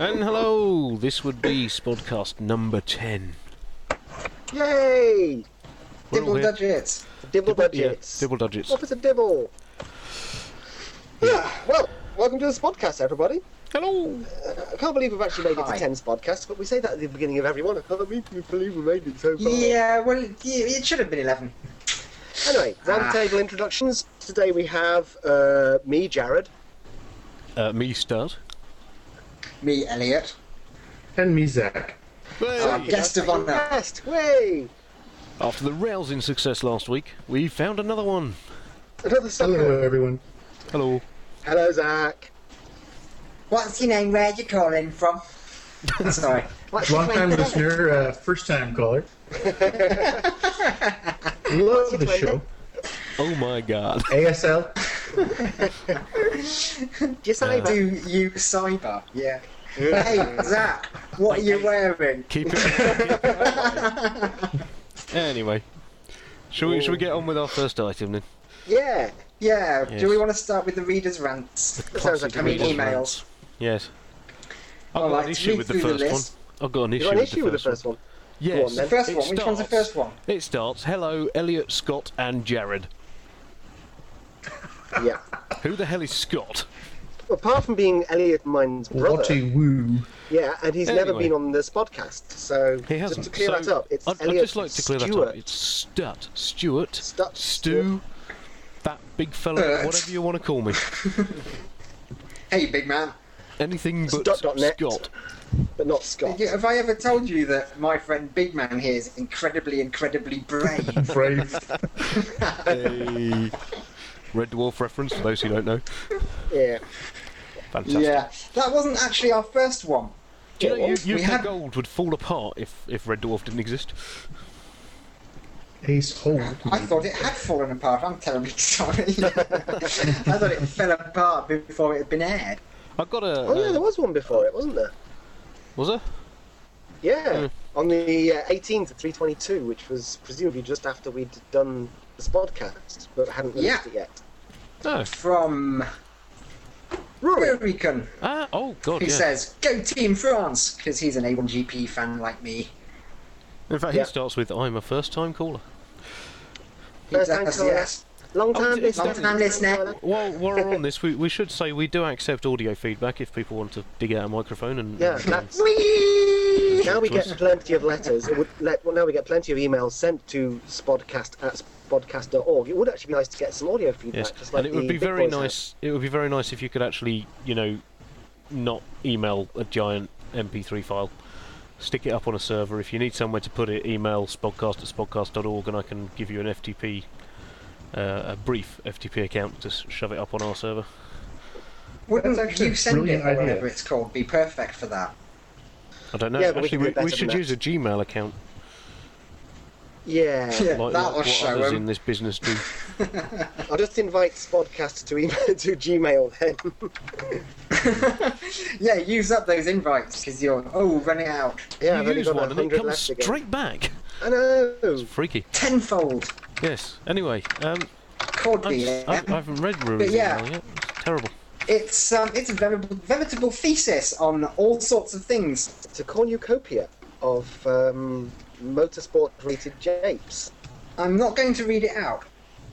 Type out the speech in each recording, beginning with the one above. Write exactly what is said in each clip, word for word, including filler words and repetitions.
And hello, this would be Spodcast number ten. Yay! We're all Dibble here. digits. Dibble Yeah, budgets. Dibble Dudgets. What is a dibble? Yeah. Well, welcome to this podcast, everybody. Hello! Uh, I can't believe we've actually made it Hi. to ten podcasts, but we say that at the beginning of every one. I can't believe we made it so far. Yeah, well, it, it should have been eleven. Anyway, roundtable introductions. Today we have uh, me, Jared. Uh, me start. Me, Elliot. And me, Zach. Our Hey. guest of honour. Guest. Way. After the rousing success last week, we found another one. Another sucker. Hello, everyone. Hello. Hello, Zach. What's your name? Where you calling from? Sorry. What's Long your time twin name? listener, uh, first time caller. What's Love your the twin show. name? Oh my god. A S L. Just say Uh, that. Do you cyber? Yeah. Hey, Zach, what are you wearing? Keep it. keep it anyway, shall we, shall we get on with our first item then? Yeah. Yeah, Yes. do we want to start with the readers' rants? That sounds like Classic a I mean, reader's emails. rants. Yes. I've All got right, an issue read with the through the first one. list. I've got an You issue, got an with, issue the with the first first one? one. Yes. on, The then. first It one? Which one's the starts- first one? It starts, hello, Elliot, Scott and Jared. Yeah. Who the hell is Scott? Apart from being Elliot Mine's brother, What a woo. yeah, and he's never Anyway. been on this podcast, so He hasn't. just to clear so that up, it's I'd, I'd Elliot just like to clear Stewart. that up. It's Stut, Stuart, Stut, Stu, that big fella, Uh. whatever you want to call me. Hey, big man. Anything but Stut dot net. Scott. but not Scott. Yeah, Have I ever told you that my friend Big Man here is incredibly, incredibly brave? Brave. Hey. Red Dwarf reference for those who don't know. Yeah. Fantastic. Yeah, that wasn't actually our first one. Do you know Yeah, U- we UK had- Gold would fall apart if, if Red Dwarf didn't exist? Ace hold. I thought it had fallen apart. I'm terribly sorry. I thought it fell apart before it had been aired. I've got a. Oh yeah, uh, there was one before it, wasn't there? was there? Yeah, Hmm. on the uh, eighteenth of three twenty-two, which was presumably just after we'd done this podcast, but hadn't released Yeah. it yet. No. From Rory. Rurikun, Ah, oh god, who yeah. says, "Go Team France," because he's an A one G P fan like me. In fact, Yeah. he starts with, I'm a first time caller. First time Yes, caller. yes. Long time Oh, it's- listener. long time listener. While while we're on this, we, we should say we do accept audio feedback if people want to dig out a microphone and. Yeah, and, that's- Whee! Now we to get us. plenty of letters. It would let, well, now we get plenty of emails sent to spodcast at spodcast dot org. It would actually be nice to get some audio feedback. Yes, just like and it would the be big very boys have. nice. It would be very nice if you could actually, you know, not email a giant M P three file. Stick it up on a server. If you need somewhere to put it, email spodcast at spodcast dot org, and I can give you an F T P, uh, a brief F T P account to s- shove it up on our server. Wouldn't That's actually you a send it brilliant or idea. whatever it's called be perfect for that? I don't know. Yeah, but we actually, can do we, it better we should than use a Gmail account, Yeah. Yeah, like, that'll like what show others 'em. in this business do. I'll just invite Spodcast to email to Gmail then. Yeah, use up those invites because you're oh running out yeah, you I've only use got one a and it hundred comes left again. straight back. I know. It's freaky. tenfold. Yes. Anyway, um, Could I'm be. s- Yeah. I, I haven't read Ruby's But yeah. email yet. It's terrible. It's um, it's a veritable, veritable thesis on all sorts of things. It's a cornucopia of um, motorsport-rated japes. I'm not going to read it out.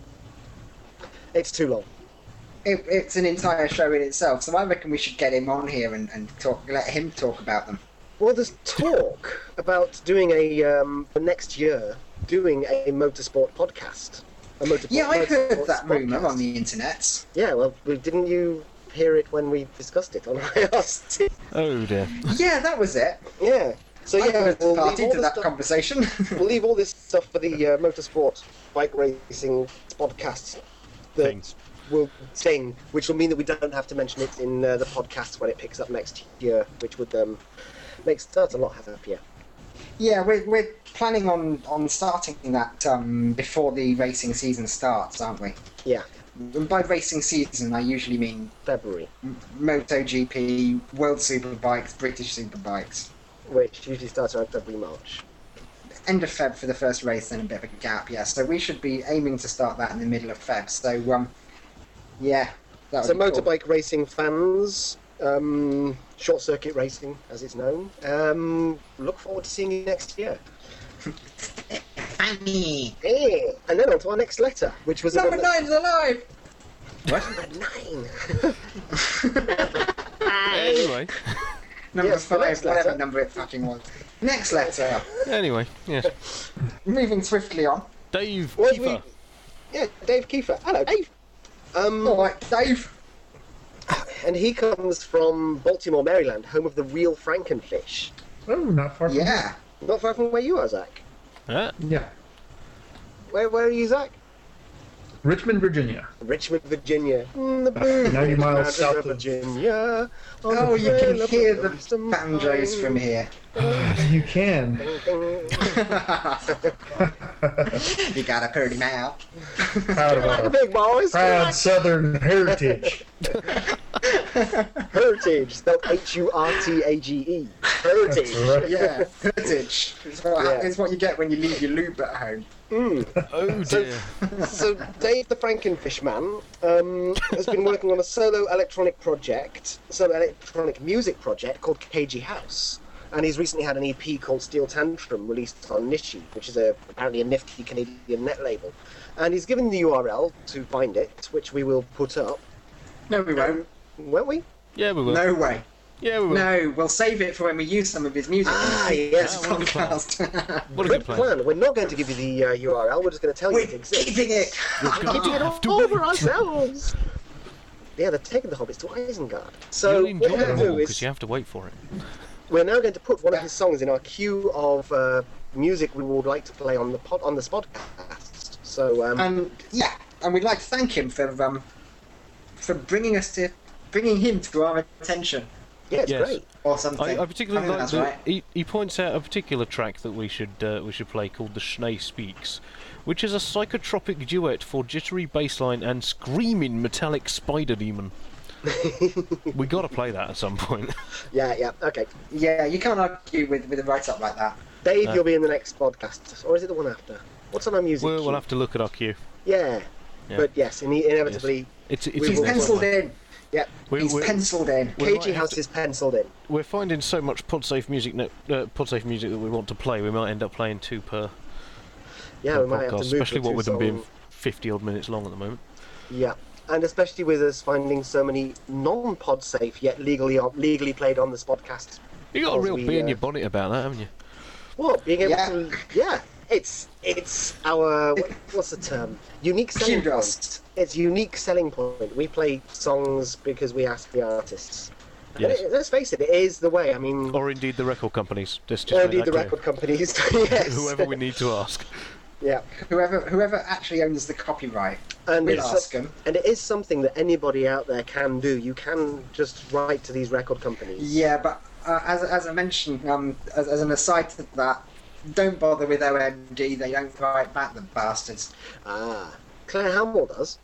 It's too long. It, it's an entire show in itself, so I reckon we should get him on here and, and talk, let him talk about them. Well, there's talk about doing a um, for next year doing a motorsport podcast. A motorsport. Yeah, I heard motorsports that rumour podcast. on the internet. Yeah, well, we- didn't you hear it when we discussed it on I R C? Oh dear. Yeah, that was it. Yeah. So I yeah, heard we'll leave, party all to the that stuff, conversation. we'll leave all this stuff for the uh, motorsport bike racing podcasts that Thing. will sing, which will mean that we don't have to mention it in uh, the podcast when it picks up next year, which would um, make start a lot happier. Yeah, we're, we're planning on, on starting that um, before the racing season starts, aren't we? Yeah, And by racing season, I usually mean February, MotoGP, World Superbikes, British Superbikes. which usually starts around February, March. End of Feb for the first race, then a bit of a gap, yeah. So we should be aiming to start that in the middle of Feb. So, um, yeah, that So would be cool. motorbike racing fans, um, Short Circuit Racing, as it's known. Um, look forward to seeing you next year. Funny. Yeah. And then on to our next letter, which was Number a nine's alive. Number nine. Anyway, Number Yes, the five, next whatever letter. number it fucking was. Next letter. anyway, yes. Moving swiftly on. Dave What Kiefer. we- Yeah, Dave Kiefer. Hello, Dave. Um, All right, Dave. and he comes from Baltimore, Maryland, home of the real Frankenfish. Oh, not far from Yeah. Not far from where you are, Zach. Ah, here. Yeah. Where, where are you, Zach? Richmond, Virginia. Richmond, Virginia. Mm, the blue ninety miles mountains south of of- Virginia. Oh, you can hear the banjos from here. You can. You got a pretty mouth. Proud of The our big boys. proud Southern heritage. Heritage, spelled H U R T A G E. Heritage. Right. Yeah, heritage. It's what, Yeah. it's what you get when you leave your lube at home. oh dear. So Dave the Frankenfish Man um, has been working on a solo electronic project, solo electronic music project called K G House. And he's recently had an E P called Steel Tantrum released on Nishi, which is a, apparently a nifty Canadian net label. And he's given the U R L to find it, which we will put up. No, we won't. Won't we? Yeah, we will. No way. Yeah, we will. No, we'll save it for when we use some of his music. Ah, in yes. this what a good plan. podcast. What a Good good plan. plan. We're not going to give you the uh, U R L, we're just going to tell you We're it exists. keeping it. You're Keeping going it to all have to over wait. ourselves. Yeah, they're taking the hobbits to Isengard. So You'll what enjoy we're going them to all do because is you have to wait for it. we're now going to put one of his songs in our queue of uh, music we would like to play on the pod, on this podcast. So um, And yeah, and we'd like to thank him for um for bringing us to bringing him to our attention yeah, it's Yes. great. or something. I, I particularly think like that's that right. he, he points out a particular track that we should uh, we should play called "The Schnee Speaks," which is a psychotropic duet for jittery bassline and screaming metallic spider demon. We got to play that at some point. Yeah, yeah. Okay, Yeah, you can't argue with with a write up like that. Dave, No. you'll be in the next podcast, or is it the one after? What's on our music? We'll, queue? we'll have to look at our queue. Yeah. Yeah. But yes, in- inevitably, It's it's We He's will- penciled in. yeah. We, He's we, penciled in. we K might G have House to- is penciled in. we're finding so much PodSafe music, no, uh, PodSafe music that we want to play. We might end up playing two per, Yeah, per we might have to podcast, move especially to what two with them being song- fifty odd minutes long at the moment. Yeah, and especially with us finding so many non-pod safe yet legally legally played on this podcast. You got a Because real we, bee in uh, your bonnet about that, haven't you? Well, being able Yeah. to, yeah, it's it's our what, what's the term? Unique selling Kudos. point. It's unique selling point. We play songs because we ask the artists. And Yes. it- let's face it, it is the way. I mean, Or indeed the record companies. Let's just or make indeed that the clear. record companies. Yes. Whoever we need to ask. Yeah, Whoever whoever actually owns the copyright, and we'll it's ask him. and it is something that anybody out there can do. You can just write to these record companies. Yeah, but uh, as as I mentioned, um, as, as an aside to that, don't bother with O M D. They don't write back, the bastards. Ah, Claire Hamill does.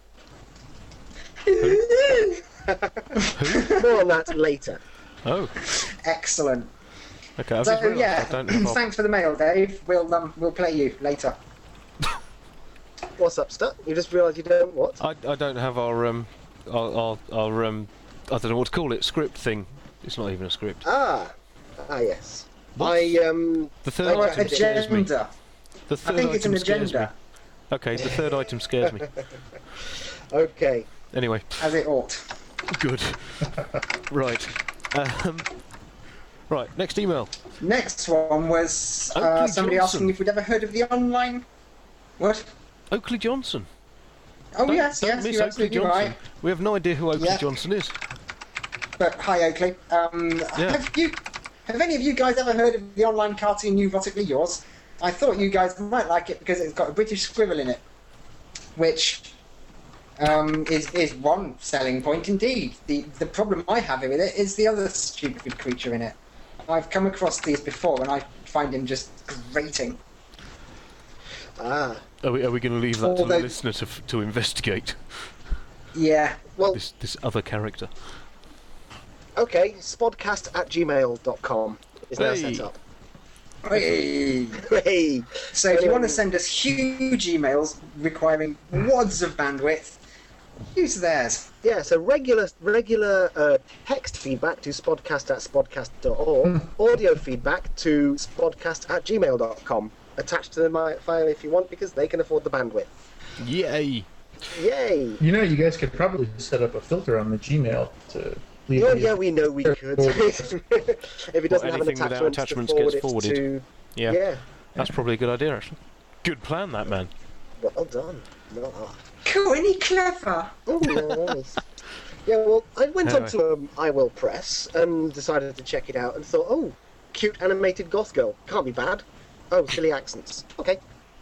More on that later. Oh, Excellent. okay. I've So just realised yeah, I don't have our- thanks for the mail, Dave. We'll um, we'll play you later. What's up, Stuck? You just realised you don't what? I, I don't have our um our, our, our um I don't know what to call it script thing. It's not even a script. Ah, ah yes. What? I um. The third Oh, item scares me. agenda. The I third think it's item an scares me. agenda, Okay, the third item scares me. Okay. Anyway, as it ought. good. Right. Um, right. Next email. Next one was uh, Oakley somebody Johnson. asking if we'd ever heard of the online. What? Oakley Johnson. Oh Don't- yes, don't yes, miss you're Oakley absolutely Johnson. right. We have no idea who Oakley Yeah. Johnson is. But hi, Oakley. Um, Yeah. Have you? Have any of you guys ever heard of the online cartoon Neurotically Yours? I thought you guys might like it because it's got a British squirrel in it, which um, is is one selling point indeed. The the problem I have with it is the other stupid creature in it. I've come across these before and I find him just grating. Ah. Are we, are we going to leave that to the Although- listener to, f- to investigate Yeah. Well, this this other character? okay. Spodcast at gmail dot com is now Hey. set up. Hey. Hey. So if you want to send us huge emails requiring wads of bandwidth, Use theirs. Yeah, so regular regular uh, text feedback to spodcast at spodcast dot org, audio feedback to spodcast at gmail dot com. Attached to the mi- file if you want, because they can afford the bandwidth. Yay! Yay! You know, you guys could probably set up a filter on the Gmail to leave. Oh the- yeah, we know we could. If it doesn't have an anything without attachment, attachments to forward gets it forwarded. to... Yeah, Yeah. that's probably a good idea, actually. Good plan, that man. Well done. Not hard. Cool, isn't he clever? Oh, nice. Yeah, well, I went Anyway. on to um, I Will Press and decided to check it out and thought, oh, cute animated goth girl. Can't be bad. Oh, silly accents. Okay.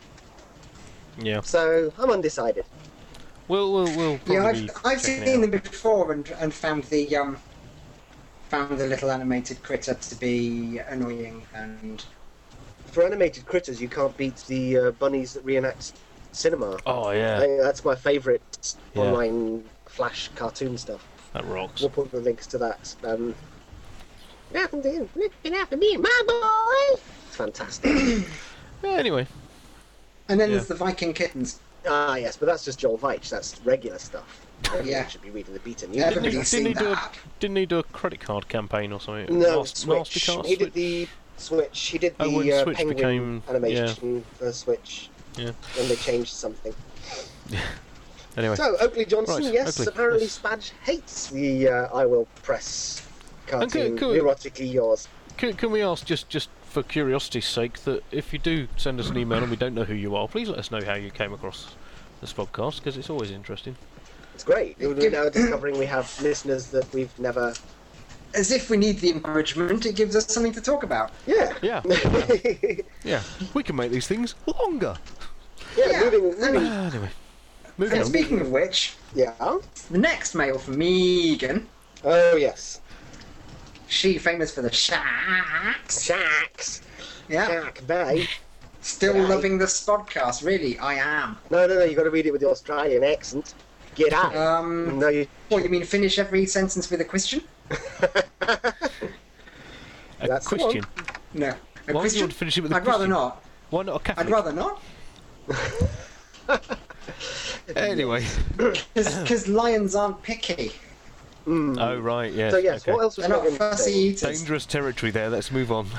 Yeah. So, I'm undecided. We'll we'll we'll probably Yeah, be I've, I've checking seen it them before and and found the um found the little animated critter to be annoying and For animated critters, you can't beat the uh, bunnies that reenact cinema. out. Oh I yeah, think that's my favourite Yeah. online Flash cartoon stuff. that rocks. We'll put the links to that. Um, Welcome to looking after me and my boy. It's fantastic. Yeah, anyway, and then Yeah. there's the Viking kittens. Ah, yes, but that's just Joel Veitch. That's regular stuff. Yeah. You should be reading the beta news. Yeah, didn't he, Everybody's didn't he seen do a that. didn't he do a credit card campaign or something? No, Mas- Switch. Mastercard He did Switch? the Switch. He did the Oh, when uh, Switch Penguin became- animation for Switch. Yeah. When they changed something. Anyway, So, Oakley Johnson, Right, yes, Oakley, apparently yes. Spadge hates the uh, I Will Press cartoon, could- erotically yours. can, can we ask just just for curiosity's sake that if you do send us an email and we don't know who you are, please let us know how you came across this podcast, because it's always interesting. It's great. We're Give- now discovering we have listeners that we've never... As if we need the encouragement, it gives us something to talk about. Yeah. Yeah, yeah, we can make these things longer. Yeah, Yeah. moving... moving Ah, anyway, moving And on. speaking of which, yeah. the next mail from Megan, Oh, yes. she famous for the shacks. Shacks. Yeah, Shack Bay. still Yeah. loving the podcast. Really, I am. No, no, no, you've got to read it with the Australian accent. Get out. Um, No, you... what you mean? Finish every sentence with a question? A That's the question. No, a Why would you question. want to finish it with a I'd rather question? not. Why not a Catholic? I'd rather not. Anyway. Because lions aren't picky. Mm. Oh right, yes. So, yes, okay. what else was They're not Megan fussy saying? eaters. Dangerous territory there. Let's move on.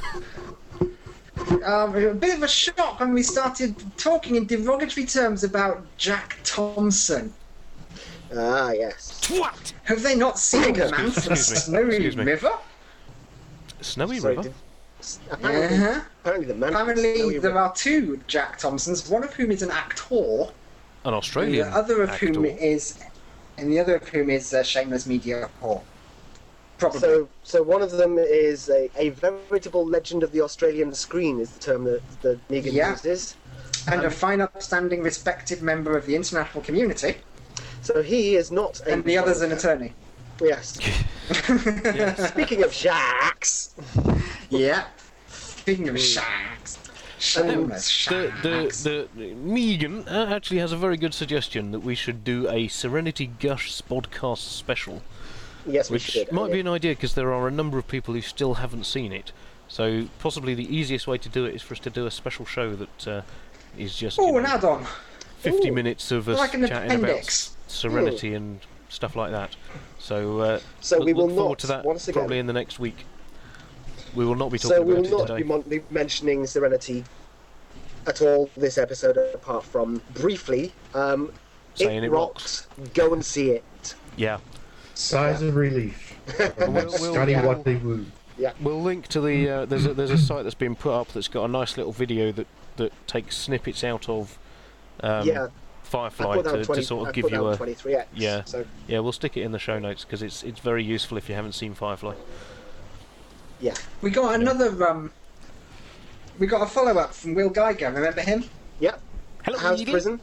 Um, a bit of a shock when we started talking in derogatory terms about Jack Thompson. Ah, yes. What? Have they not seen the man from Excuse me. Snowy Excuse me. River? Snowy Sorry, River. did- Apparently, Uh-huh. apparently the man... Apparently, there are two Jack Thompsons, one of whom is an actor, An and Australian. the other of actor. whom is, and the other of whom is uh, shameless media whore. Probably. So, so one of them is a, a veritable legend of the Australian screen, is the term that, that Megan Yeah. uses. and a fine, upstanding, respected member of the international community, So he is not a... and the other's an attorney. Yes. Speaking of shacks... Yeah. Speaking of shacks, shameless The, shacks. the, the Megan uh, actually has a very good suggestion that we should do a Serenity Gush podcast special, Yes, we which should. might be yeah. an idea because there are a number of people who still haven't seen it. So possibly the easiest way to do it is for us to do a special show that uh, is just you Oh, know, an add-on. fifty Ooh. minutes of us Like an chatting appendix. about Serenity and stuff like that. So, uh, So look, we will look forward not, to that once again- probably in the next week. We will not be talking So we about will it not today. be, mon- be mentioning Serenity at all this episode, apart from briefly. Um, Saying it it rocks. Go and see it. Yeah. Sighs of relief. We'll- we'll- Scotty yeah. what they woo. We'll link to the uh, there's a, there's a site that's been put up that's got a nice little video that, that takes snippets out of um, yeah, I Firefly put down to, twenty. to sort I of give put you down a twenty-three X. yeah. So yeah. We'll stick it in the show notes because it's it's very useful if you haven't seen Firefly. yeah, We got another. Um, we got a follow-up from Will Geiger. Remember him? yeah. Hello, How's Edie. prison?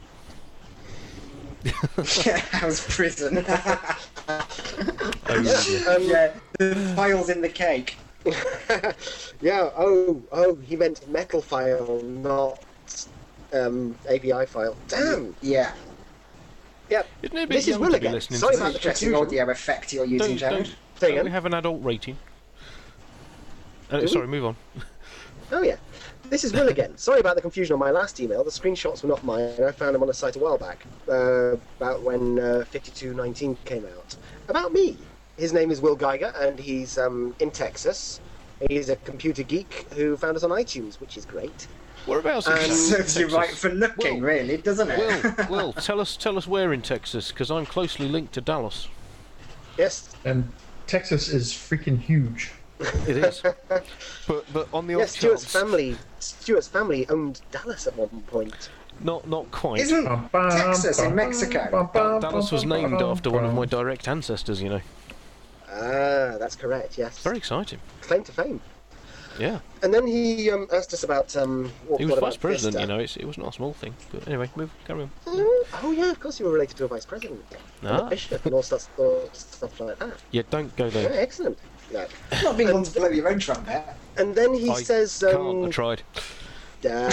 Yeah, how's prison? Oh, dear. Um, yeah, the files in the cake. yeah. Oh, oh. He meant metal file, not um, A P I file. Damn. Yeah. Yep. Isn't it a bit This is young Will to be again. listening Sorry to about this? the Interesting confusion. audio effect you're using, Don't, Jared. don't, Say don't again? we have an adult rating? Uh, Ooh. sorry, move on. Oh yeah. This is Will again. Sorry about the confusion on my last email. The screenshots were not mine. I found them on a site a while back, uh, about when uh, fifty-two nineteen came out. About me. His name is Will Geiger, and he's um, in Texas. He's a computer geek who found us on iTunes, which is great. Whereabouts in Um, Texas? Serves you right for looking, Well- really, doesn't it? Will, Will, tell us, tell us where in Texas, because I'm closely linked to Dallas. Yes, And Texas is freaking huge. It is. but but on the off yes. Stuart's chance, family, Stuart's family owned Dallas at one point. not not quite. Isn't Bum, bum, Texas in bum, Mexico? bum, bum, Dallas was bum, named bum, after one of bum. my direct ancestors. You know, Ah, that's correct. Yes, very exciting. claim to fame. Yeah, And then he um, asked us about um, what he was what vice about president. Vista. You know, it's, it was not a small thing. But anyway, move, carry on. Oh, oh yeah, of course you were related to a vice president. And a Ah. bishop and all stuff, all stuff like that. Yeah, don't go Yeah, there. excellent. No. Not being able to blow your own trumpet. And then he I says, can't. um, I tried. uh,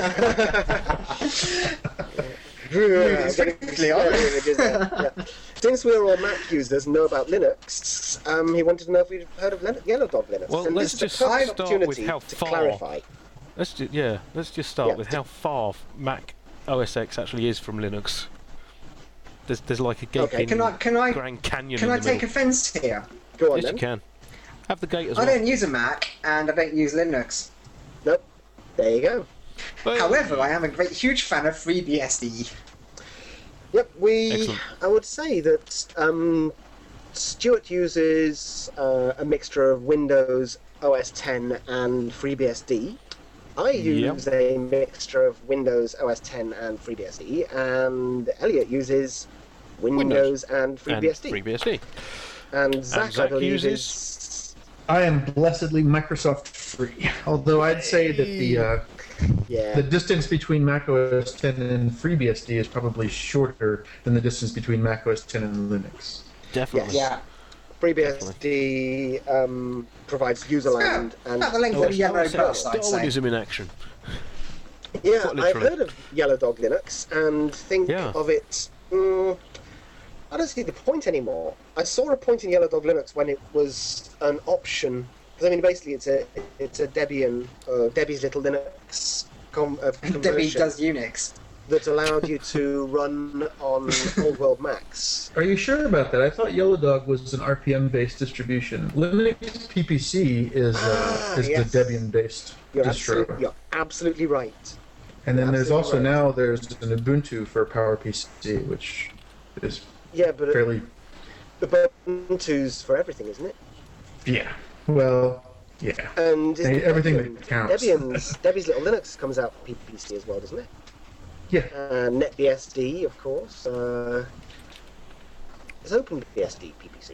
Moving quickly on. yeah. Since we're all Mac users and know about Linux, um, he wanted to know if we'd heard of Linux, Yellow Dog Linux. Well, and let's this just is a perfect start opportunity with how to far- clarify. Let's ju- yeah, let's just start Yeah. with how far Mac O S X actually is from Linux. There's there's like a gaping Okay, Can I can I Grand Canyon. can in I the take middle. offence here? Go on Yes, then. you can. Have the gate as I well. don't use a Mac and I don't use Linux. Nope. There you go. Well, However, I am a great huge fan of FreeBSD. Yep, we. Excellent. I would say that um, Stuart uses uh, a mixture of Windows O S ten and FreeBSD. I use a mixture of Windows O S ten and FreeBSD, and Elliot uses Windows, and and FreeBSD. FreeBSD. And Zach, I Zach believe, uses- is I am blessedly Microsoft free. Although I'd say that the uh, yeah. the distance between Mac O S ten and FreeBSD is probably shorter than the distance between Mac O S ten and Linux. Definitely. Yeah. FreeBSD um, provides userland and About the length Oh, of a it's- yellow oh, it's bus, I'd say. Darwinism in action. yeah, Quite I've literally. heard of Yellow Dog Linux and think Yeah. of it. Mm, I don't see the point anymore. I saw a point in Yellow Dog Linux when it was an option. Because I mean, basically, it's a it's a Debian, uh, Debbie's Little Linux com- uh, Debbie conversion does Unix. that allowed you to run on old world Macs. Are you sure about that? I thought Yellow Dog was an R P M-based distribution. Linux P P C is uh, Ah, is yes. the Debian-based You're distro. absolutely, you're absolutely right. And then there's also absolutely right. now there's an Ubuntu for PowerPC, which is Yeah, but fairly the Ubuntu's for everything, isn't it? yeah. Well, yeah. And Hey, everything Debian, that counts. Debian's, Debbie's Little Linux comes out for P P C as well, doesn't it? Yeah. And NetBSD, of course. Uh, is OpenBSD P P C?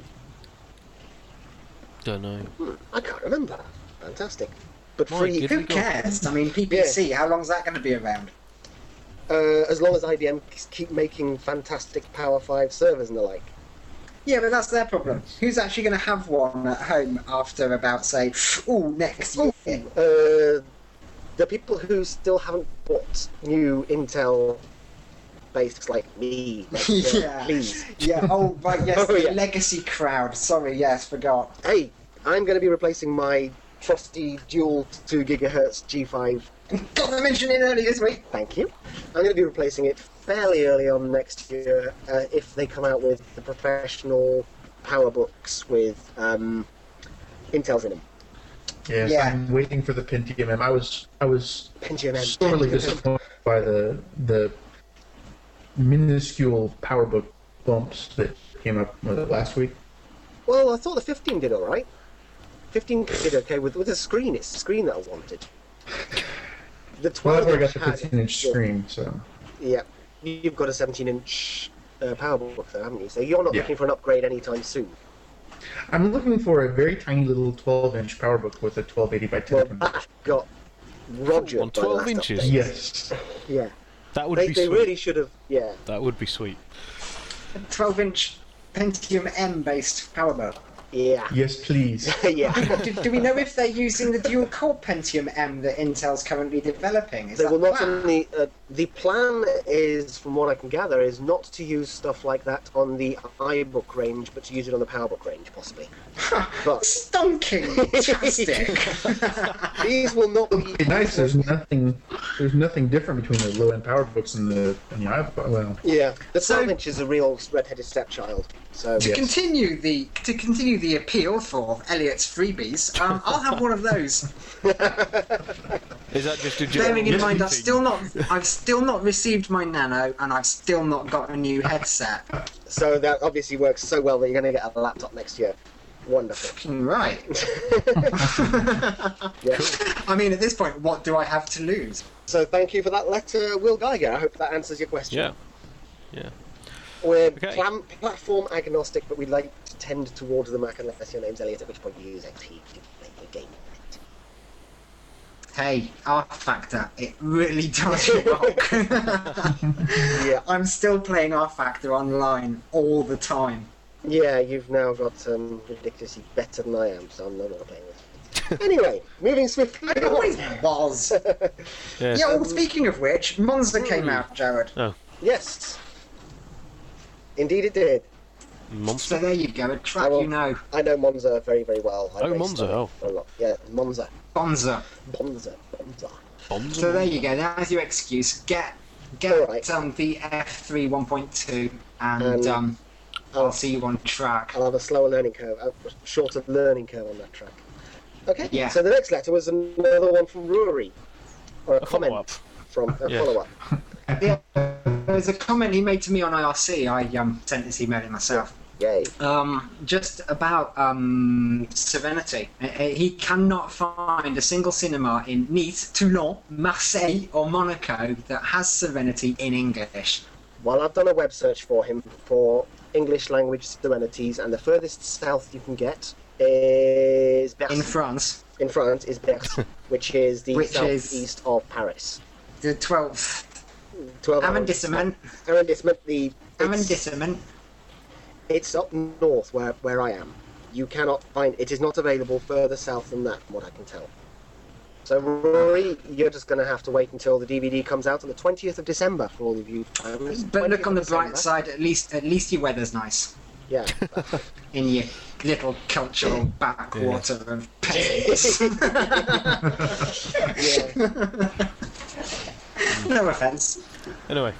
Don't know. Hmm, I can't remember. Fantastic. But My free, goodness. Who cares? I mean, P P C, how long's that going to be around? uh, as long as I B M keep making fantastic Power five servers and the like. Yeah, but that's their problem. Who's actually going to have one at home after about, say, ooh, next year? Uh, the people who still haven't bought new Intel based like me, like, uh, Yeah. please. Yeah, oh, right, yes, Oh, the yeah. legacy crowd. Sorry, yes, forgot. Hey, I'm going to be replacing my trusty dual two gigahertz G five. Got to mention it early this week. Thank you. I'm going to be replacing it fairly early on next year uh, if they come out with the professional PowerBooks with um, Intels in them. Yes, Yeah. I'm waiting for the Pentium M. I was I was Pentium M. sorely disappointed by the the minuscule PowerBook bumps that came up was it last week. Well, I thought the fifteen did all right. fifteen did okay with with the screen. It's the screen that I wanted. The Well, I've twelve already inch got the had- fifteen inch yeah, screen, so Yeah, you've got a seventeen inch uh, PowerBook though, haven't you? So you're not Yeah. looking for an upgrade anytime soon. I'm looking for a very tiny little twelve inch PowerBook with a twelve eighty by Well, ten. that got Roger On by the twelve last inches? update. Yes. Yeah, That would they, be they sweet. really should have. Yeah, That would be sweet. twelve inch Pentium M based PowerBook. Yeah. Yes, please. yeah. do, do we know if they're using the dual-core Pentium M that Intel's currently developing? Is They that will not plan? only. Uh, the plan is, from what I can gather, is not to use stuff like that on the iBook range, but to use it on the PowerBook range, possibly. But Stonking tastic. these will not It'll be. be nice. There's nothing. There's nothing different between the low-end power books and the and the iPod. Well, Yeah, the So- twelve inch is a real red-headed stepchild. So To Yes. continue the to continue the appeal for Elliot's freebies, um, I'll have one of those. Is that just a general Bearing in Yes, mind, you I've think. still not I've still not received my Nano, and I've still not got a new headset. so that obviously works so well that you're going to get a laptop next year. Wonderful. Right. Yeah. I mean, at this point, what do I have to lose? So thank you for that letter, Will Geiger. I hope that answers your question. Yeah. Yeah. We're Okay. plan- platform agnostic, but we'd like to tend towards the Mac unless your name's Elliot, at which point you use X P to play the game. Hey, R Factor, it really does rock. Yeah. I'm still playing R Factor online all the time. Yeah, you've now got um, ridiculously better than I am, so I'm no longer playing this. Anyway, moving swiftly I always on. was. Yes. Yeah, well, speaking of which, Monza came out, Jared. Yes. Indeed it did. So Monster. there you go, a track I will- you know. I know Monza very, very well. I Oh, raced Monza, on it oh. for a lot. Yeah, Monza. Bonza. Monza. Monza. Bombs. So there you go, there's your excuse. Get get Alright. um, the F three one point two and And- um, I'll see you on track. I'll have a slower learning curve, a shorter learning curve on that track. Okay, Yeah. so the next letter was another one from Rory. Or a, A comment follow-up. from a Yeah. follow-up. Yeah, there's a comment he made to me on I R C. I um, sent this email in myself. Yay. Um, just about um, Serenity. Uh, uh, He cannot find a single cinema in Nice, Toulon, Marseille, or Monaco that has Serenity in English. Well, I've done a web search for him for English language serenities, and the furthest south you can get is Bercy. In France, In France is Bercy, which is the Which is- southeast of Paris. the twelfth Twelve hours. arrondissement. Arrondissement. The it's, Arrondissement. it's up north where where I am. You cannot find it. Is not available further south than that, from what I can tell. So, Rory, you're just going to have to wait until the D V D comes out on the twentieth of December for all of you. fans. But look twentieth on the of bright December. side. At least, at least your weather's nice Yeah. in your little cultural backwater of peasants. yeah. No offence. Anyway.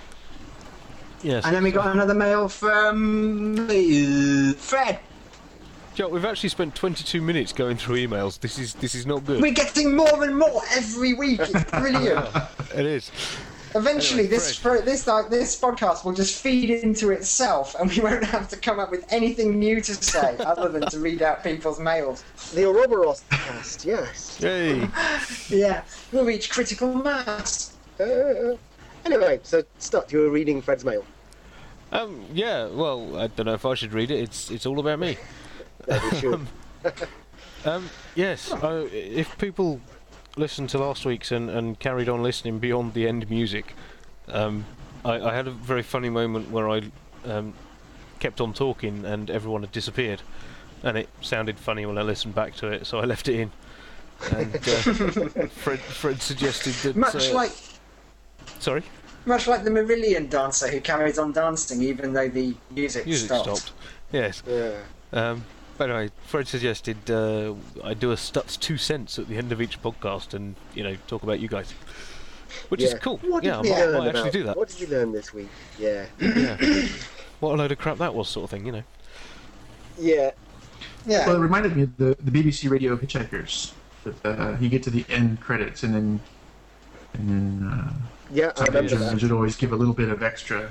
Yes. And then we got another mail from uh, Fred. Joe, we've actually spent twenty-two minutes going through emails. This is this is not good. We're getting more and more every week. It's brilliant. It is. Eventually, Anyway, this for, this like, this podcast will just feed into itself, and we won't have to come up with anything new to say other than to read out people's mails. The Ouroboros cast, yes. Yay. Yeah, we'll reach critical mass. Uh, anyway, so start. You were reading Fred's mail. Um. Yeah. Well, I don't know if I should read it. It's it's all about me. No, we should. Um. Yes. Uh, if people listened to last week's and, and carried on listening beyond the end music, um, I, I had a very funny moment where I um, kept on talking and everyone had disappeared, and it sounded funny when I listened back to it, so I left it in. And uh, Fred Fred suggested that. Much uh, like Sorry. much like the Marillion dancer who carries on dancing even though the music, Music stopped. stopped. Yes. yeah. Um, but anyway, Fred suggested uh, I do a Stutz two cents at the end of each podcast, and you know, talk about you guys, which is Yeah. cool. What did yeah, I we might, learn might actually about- do that. What did you learn this week? Yeah. Yeah. What a load of crap that was, sort of thing, you know. Yeah. Yeah. Well, it reminded me of the, the B B C Radio Hitchhikers. That uh, you get to the end credits and then and then uh, Yeah, I somebody remember that. should always give a little bit of extra.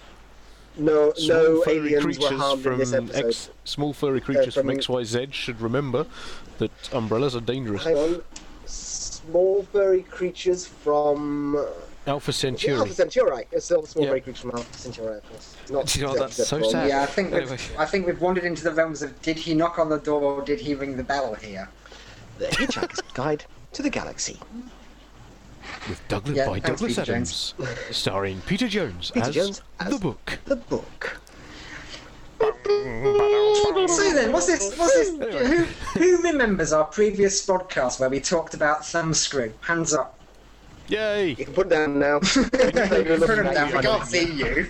No, Small no furry aliens were creatures harmed in from this episode. X, small furry creatures from from- X Y Z should remember that umbrellas are dangerous. Hang on. Small furry creatures from Alpha Is it Centauri. Alpha Centauri. It's still the small Yeah. furry creatures from Alpha Centauri, of course. Not You know, that's Zed so from- sad. Yeah, I think Anyway. we've, I think we've wandered into the realms of did he knock on the door or did he ring the bell here? The Hitchhiker's Guide to the Galaxy. With Douglas Yeah, by thanks, Douglas Peter Adams, starring Peter Jones Peter as Jones as the book. The book. So then, what's this? What's this? Who, who remembers our previous podcast where we talked about thumbscrew? Hands up. Yay! You can put it down now. Put them down. I can't see you.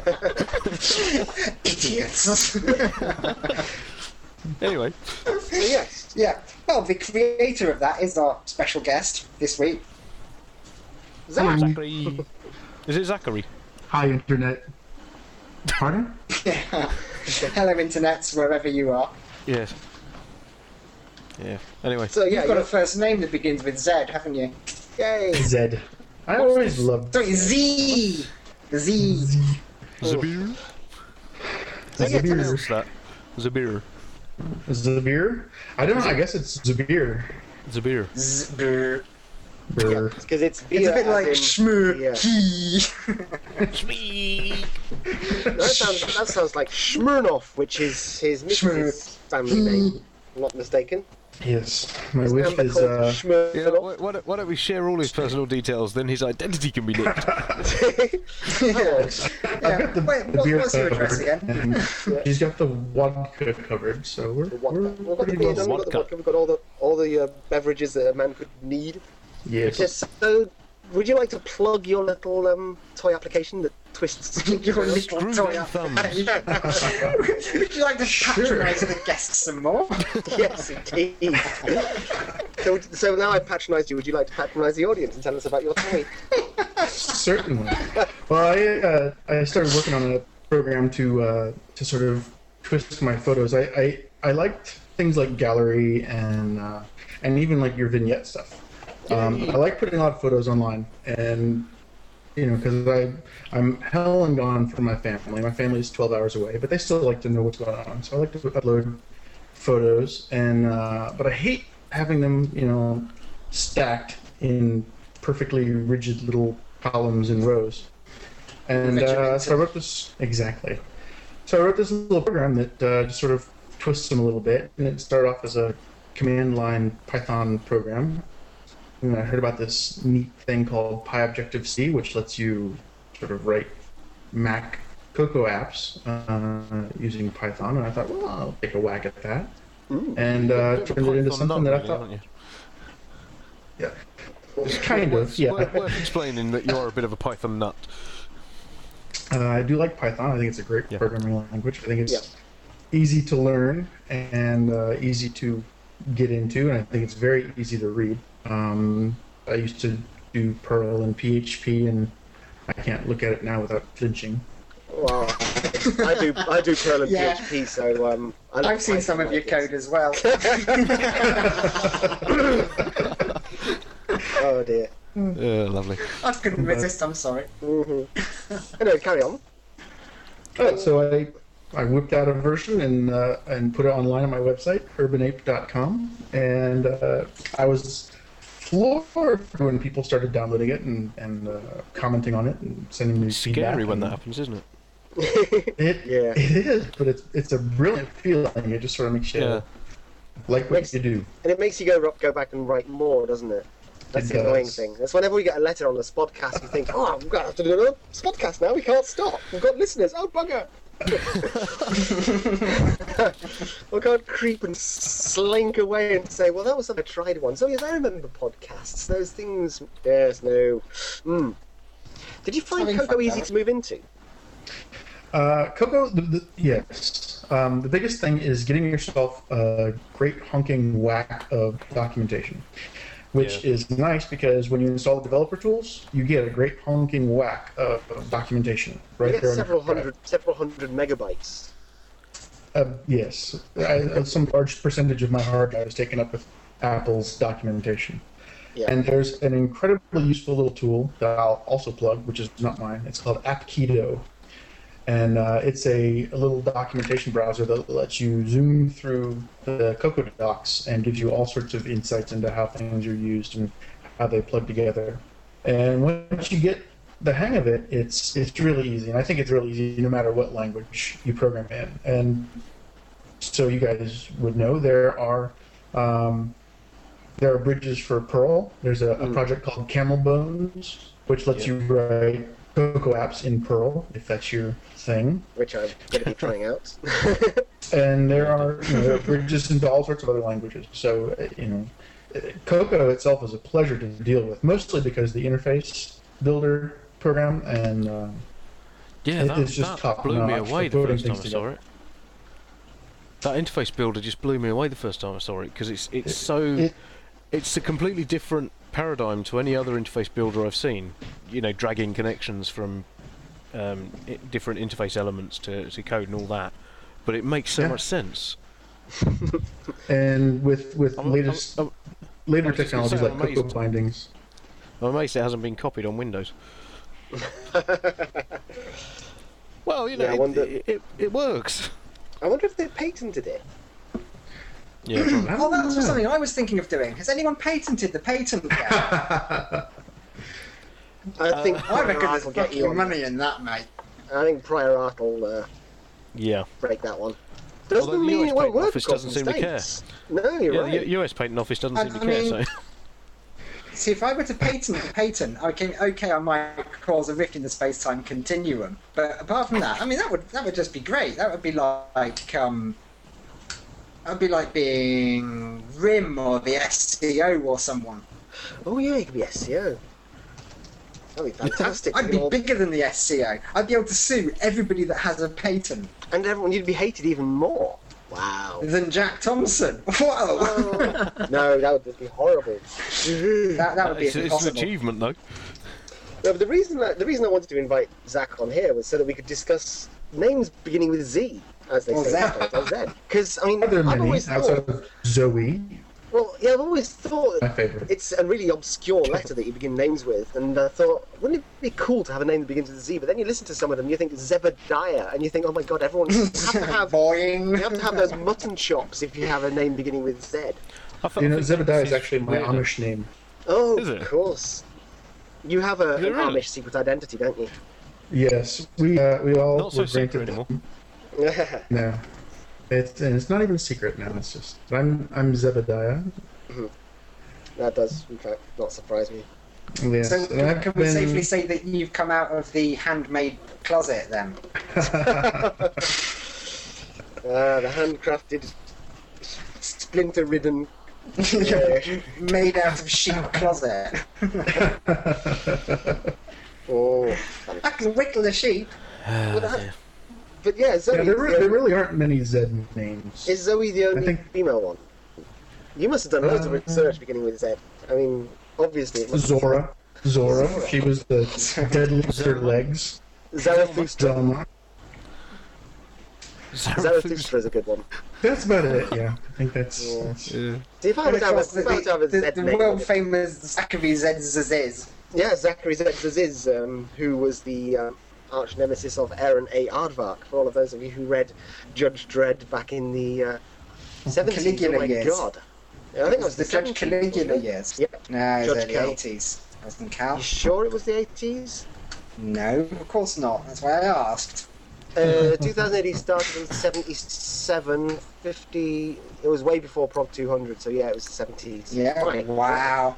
Idiots. Anyway, So yes. Yeah. Well, the creator of that is our special guest this week. Zach. Zachary. Is it Zachary? Hi, Internet. Pardon? Yeah. Hello, internets, wherever you are. Yes. Yeah. Anyway. So yeah, You've got you're- a first name that begins with Z, haven't you? yay. Zed. I always loved Sorry, Z. Z. Zabir? So yeah, tell us- What's that? Zabir. Zabir. I don't know. I guess it's Zabir. Zabir. Z. brr. Brr. because it's It's beer a bit as like in- Shmoo. yeah. Sweet. No, that sounds that sounds like Smirnoff, which is his missus' family name. I'm not mistaken. Yes. My It's wish Amber is. called Uh, Smirnoff. Yeah, why, why, don't, why don't we share all his personal details? Then his identity can be leaked. Yeah. I've got the, Wait, the what- beer what's your address covered, again? and she's got the vodka covered, so we're, The vodka. we're We've got the pretty beer well. done, we've got the Vodka. vodka, we've got all the all the uh, beverages that a man could need. Yes. Just so, would you like to plug your little um, toy application that twists? Your little Screw toy them up. thumbs. Would you like to patronise the guests some more? Yes, indeed. so, so now I've patronised you. Would you like to patronise the audience and tell us about your toy? Certainly. Well, I uh, I started working on a program to uh, to sort of twist my photos. I, I, I liked things like gallery and uh, and even like your vignette stuff. Um, I like putting a lot of photos online, and you know, because I I'm hell and gone from my family. My family is twelve hours away, but they still like to know what's going on. So I like to upload photos, and uh, but I hate having them, you know, stacked in perfectly rigid little columns and rows. And uh, so I wrote this exactly. So I wrote this little program that uh, just sort of twists them a little bit, and it started off as a command line Python program. And I heard about this neat thing called PyObjective-C, which lets you sort of write Mac Cocoa apps uh, using Python, and I thought, well, I'll take a whack at that, Ooh. and uh, turned it into Python something nut, that I really, thought, haven't you? yeah, kind of, Worth- yeah. worth- worth explaining that you're a bit of a Python nut. Uh, I do like Python. I think it's a great Yeah. programming language. I think it's easy to learn and uh, easy to get into, and I think it's very easy to read. Um, I used to do Perl and P H P, and I can't look at it now without flinching. Well, I do I do Perl and Yeah. P H P, so um, I like I've seen some of your Python, code as well. Oh dear. Yeah, lovely. I couldn't resist, I'm sorry. hmm Anyway, carry on. Oh, so I I whipped out a version and uh, and put it online on my website, urban ape dot com, and uh, I was floored when people started downloading it and, and uh, commenting on it and sending me feedback. Scary when and that happens, isn't it? It Yeah. it is, but it's it's a brilliant feeling. It just sort of makes you Yeah. like what Makes- you do. And it makes you go go back and write more, doesn't it? That's It the annoying does. thing. That's whenever we get a letter on the Spodcast, you think, oh, we've got to do another Spodcast now. We can't stop. We've got listeners. Oh, bugger. We can't creep and slink away and say, well, that was something I tried once. Oh, yes, I remember podcasts. Those things. Yes, no. Mm. Did you find Having Coco fun, easy though. to move into? Uh, Coco, the, the, yes. Um, the biggest thing is getting yourself a great honking whack of documentation, which Yeah. is nice because when you install the developer tools, you get a great honking whack of, of documentation You right get there. on several your drive. hundred, several hundred megabytes. Uh, yes, I, some large percentage of my hard drive is taken up with Apple's documentation. Yeah. And there's an incredibly useful little tool that I'll also plug, which is not mine. It's called AppKeto. And uh, it's a, a little documentation browser that lets you zoom through the Cocoa docs and gives you all sorts of insights into how things are used and how they plug together. And once you get the hang of it, it's it's really easy. And I think it's really easy no matter what language you program in. And so you guys would know there are um, there are bridges for Perl. There's a, a Mm. project called Camel Bones, which lets Yeah. you write Cocoa apps in Perl, if that's your thing. Which I'm going to be trying out. And there are, you know, there are bridges into all sorts of other languages. So, uh, you know, uh, Cocoa itself is a pleasure to deal with, mostly because the interface builder program and uh, Yeah, it that, is just that top blew me notch away for the putting first time I things saw together. it. That interface builder just blew me away the first time I saw it because it's it's It- so it- it's a completely different paradigm to any other interface builder I've seen. You know, dragging connections from um, I- different interface elements to, to code and all that, but it makes so Yeah. much sense. And with with I'm, latest I'm, later I was just gonna technologies say, like I'm Cocoa amazed. bindings. I'm amazed it hasn't been copied on Windows. Well, you know, Yeah, I it, wonder- it, it, it works. I wonder if they patented it. Yeah, probably. I Oh, don't that's know. something I was thinking of doing. Has anyone patented the patent yet? I think I Prior reckon Art there's will get you fucking on. money in that, mate. I think Prior Art will uh, yeah. break that one. Doesn't Although the mean U S it won't Patent work Office across doesn't the seem to care. States. No, you're Yeah, right. the U S Patent Office doesn't I- seem to I care, mean- so... See, if I were to patent the patent, okay, okay, I might cause a rift in the space-time continuum. But apart from that, I mean, that would that would just be great. That would be like um, that would be like being R I M or the S C O or someone. Oh yeah, you could be S C O. That'd be fantastic. I'd be You'll- bigger than the S C O. I'd be able to sue everybody that has a patent And everyone, you'd be hated even more. Wow. than Jack Thompson. Whoa! Oh, no, that would just be horrible. that, that would be It's, it's an impossible. achievement, though. No, but the reason that, the reason I wanted to invite Zach on here was so that we could discuss names beginning with Z, as they Or say, Z. or Z. Because I mean, Are there I've many always outside thought. of Zoe? Well, yeah, I've always thought My favorite. it's a really obscure letter that you begin names with, and I thought, wouldn't it be cool to have a name that begins with a Z? But then you listen to some of them, you think Zebediah, and you think, oh my god, everyone you have to have. Boing. You have to have those mutton chops if you have a name beginning with Z. I thought, You know, I think Zebediah this is actually my weirder. Amish name. Oh, Is it? of course. You have a, Is it an really? Amish secret identity, don't you? Yes, we uh, we all Not so were secret granted. anymore. No, it's and it's not even secret now. It's just I'm I'm Zebediah. That does, in fact, not surprise me. Yes, So and I've can we been- safely say that you've come out of the handmade closet then? Ah, the handcrafted, splinter-ridden. Yeah. Made out of sheep closet. Oh, I can whittle a sheep. well, that, but yeah, Zoe. Yeah, there, re- the there only- really aren't many Z names. is Zoe the only think- female one? You must have done loads of Uh, research beginning with Z. I mean, obviously, it must Zora. Zora. Zora. She was the deadly with her legs. Zarathustra. Zelma. Zarathustra is a good one. That's about it. Yeah, I think that's. Yeah. that's See, if I And was of to have a, course, the, if I was to have a the, Z the name, world famous Zachary Zedzaziz. yeah, Zachary Zedzaziz, um, who was the um, arch nemesis of Aaron A. Aardvark. For all of those of you who read Judge Dredd back in the uh, seventies, Caligula oh my years. god. Yeah, I think it was the the Judge seventies, Caligula wasn't it? years. Yep. No, it was Judge early Cal. eighties. Wasn't Cal? You sure it was the eighties? No, of course not. That's why I asked. Uh, two thousand eight he started in seventy-seven, fifty. It was way before Prog two hundred, so yeah, it was the seventies. Yeah. Fine. Wow.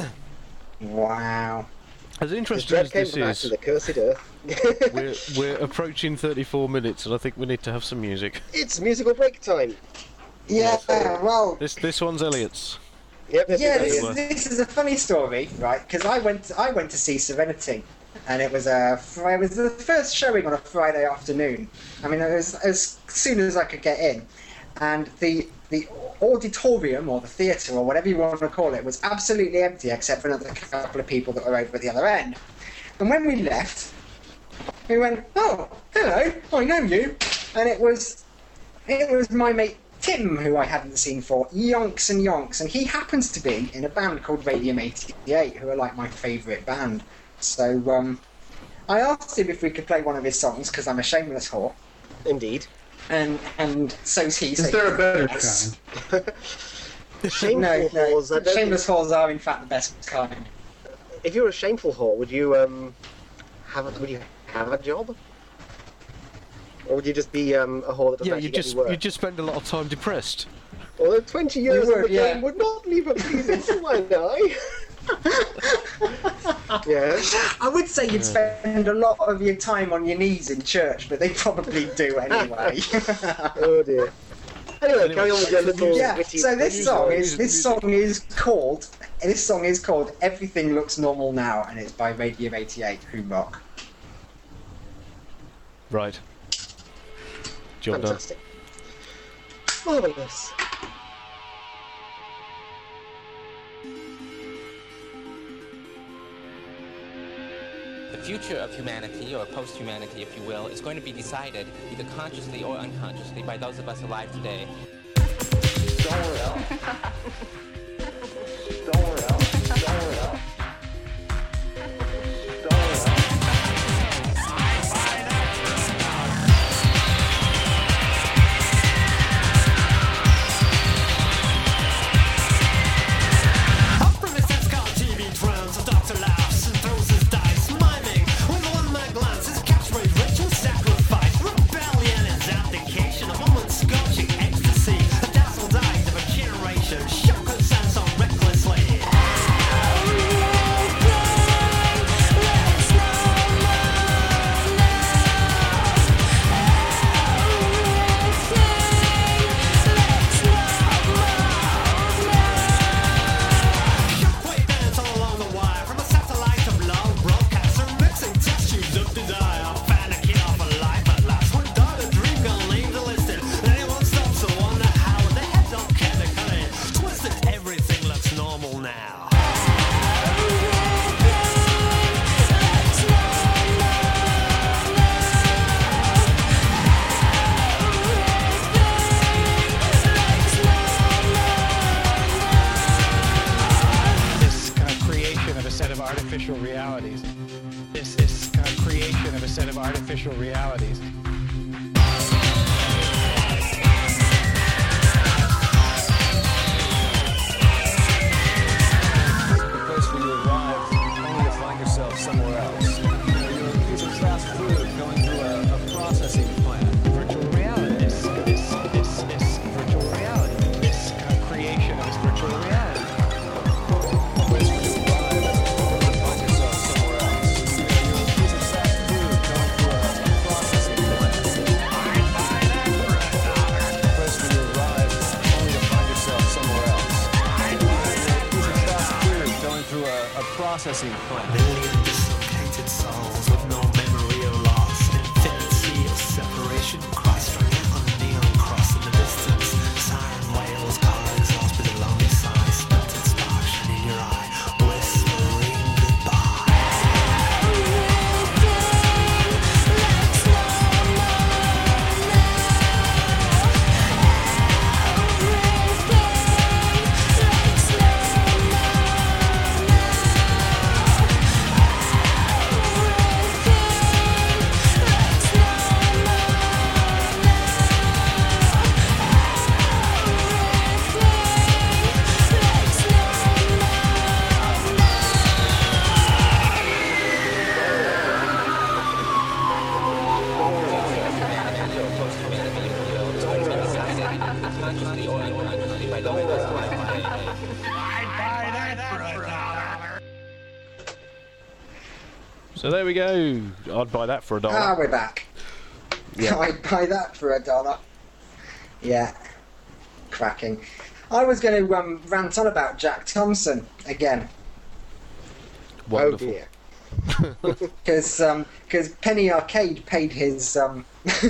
Wow. As The interesting as Dread came this back to is, the cursed earth. we're, we're approaching thirty-four minutes, and I think we need to have some music. It's musical break time. Yeah, well, This this one's Elliot's. Yep, this yeah, is this Elliot. is, this is a funny story, right? Because I went I went to see Serenity, and it was a fr- it was the first showing on a Friday afternoon. I mean, it was as soon as I could get in, and the the auditorium or the theatre or whatever you want to call it was absolutely empty except for another couple of people that were over at the other end. And when we left, we went, "Oh, hello, I know you," and it was it was my mate Tim, who I hadn't seen for yonks and yonks, and he happens to be in a band called Radium eighty-eight, who are like my favourite band. So um, I asked him if we could play one of his songs because I'm a shameless whore, Indeed. and and so's he. Is so there a better yes. kind? Shameful No, no. whores. I don't Shameless whores are in fact the best kind. think- If you were a shameful whore, would you um have a, would you have a job? Or would you just be um, a whore that doesn't Yeah, actually you get just any work? you just spend a lot of time depressed. Although twenty years You in would, the yeah. game would not leave a pleasing swine eye. Yeah. I would say you'd spend a lot of your time on your knees in church, but they probably do anyway. Oh dear. Anyway, Anyway, carry on with your little Yeah. witty. So this music, song is music, this music. song is called this song is called "Everything Looks Normal Now," and it's by Radium eighty-eight, who rock. Right. Job done. Fantastic. Marvelous. The future of humanity, or post-humanity, if you will, is going to be decided either consciously or unconsciously by those of us alive today. Up from his desk on T V drums, the doctor laughs and throws his dice, miming with one man glance, his catchphrase, ritual sacrifice, rebellion is abdication, a moment's scorching ecstasy, the dazzled eyes of a generation, shock and sense on recklessly. Shockwave bands all along the wire, from a satellite of long broadcaster, mixing test tubes of desire, fan a kid off a life at last. When daughter dream gone leave the listed, anyone stops to wonder how the head don't care to cut it. Twisted, everything looks normal now. This kind of creation of a set of artificial realities. This this kind of creation of a set of artificial realities. The place where you arrive only to find yourself somewhere else. You know, you're a piece of fast food going through a, a processing plant. Virtual reality. This this this this virtual reality. This kind of creation of this virtual reality. The place where you arrive only to find yourself somewhere else. You know, you're a piece of fast food going through a, a processing plant. The place where you arrive only to find yourself somewhere else. You're a piece of fast food going through a, a processing plant. Million dislocated souls with no memory of loss. Infinite sea of separation. Christ-stricken on a neon cross in the distance. Siren wails, car exhaust with a lonely sigh. Smelted spark shining in your eye. Whispering goodbye. Consciously or unconsciously by those of us alive today. So there we go. I'd buy that for a dollar. Ah, we're back. Yeah. I'd buy that for a dollar. Yeah. Cracking. I was going to um, rant on about Jack Thompson again. Wonderful. Oh dear. Because um, cause Penny Arcade paid his... Um,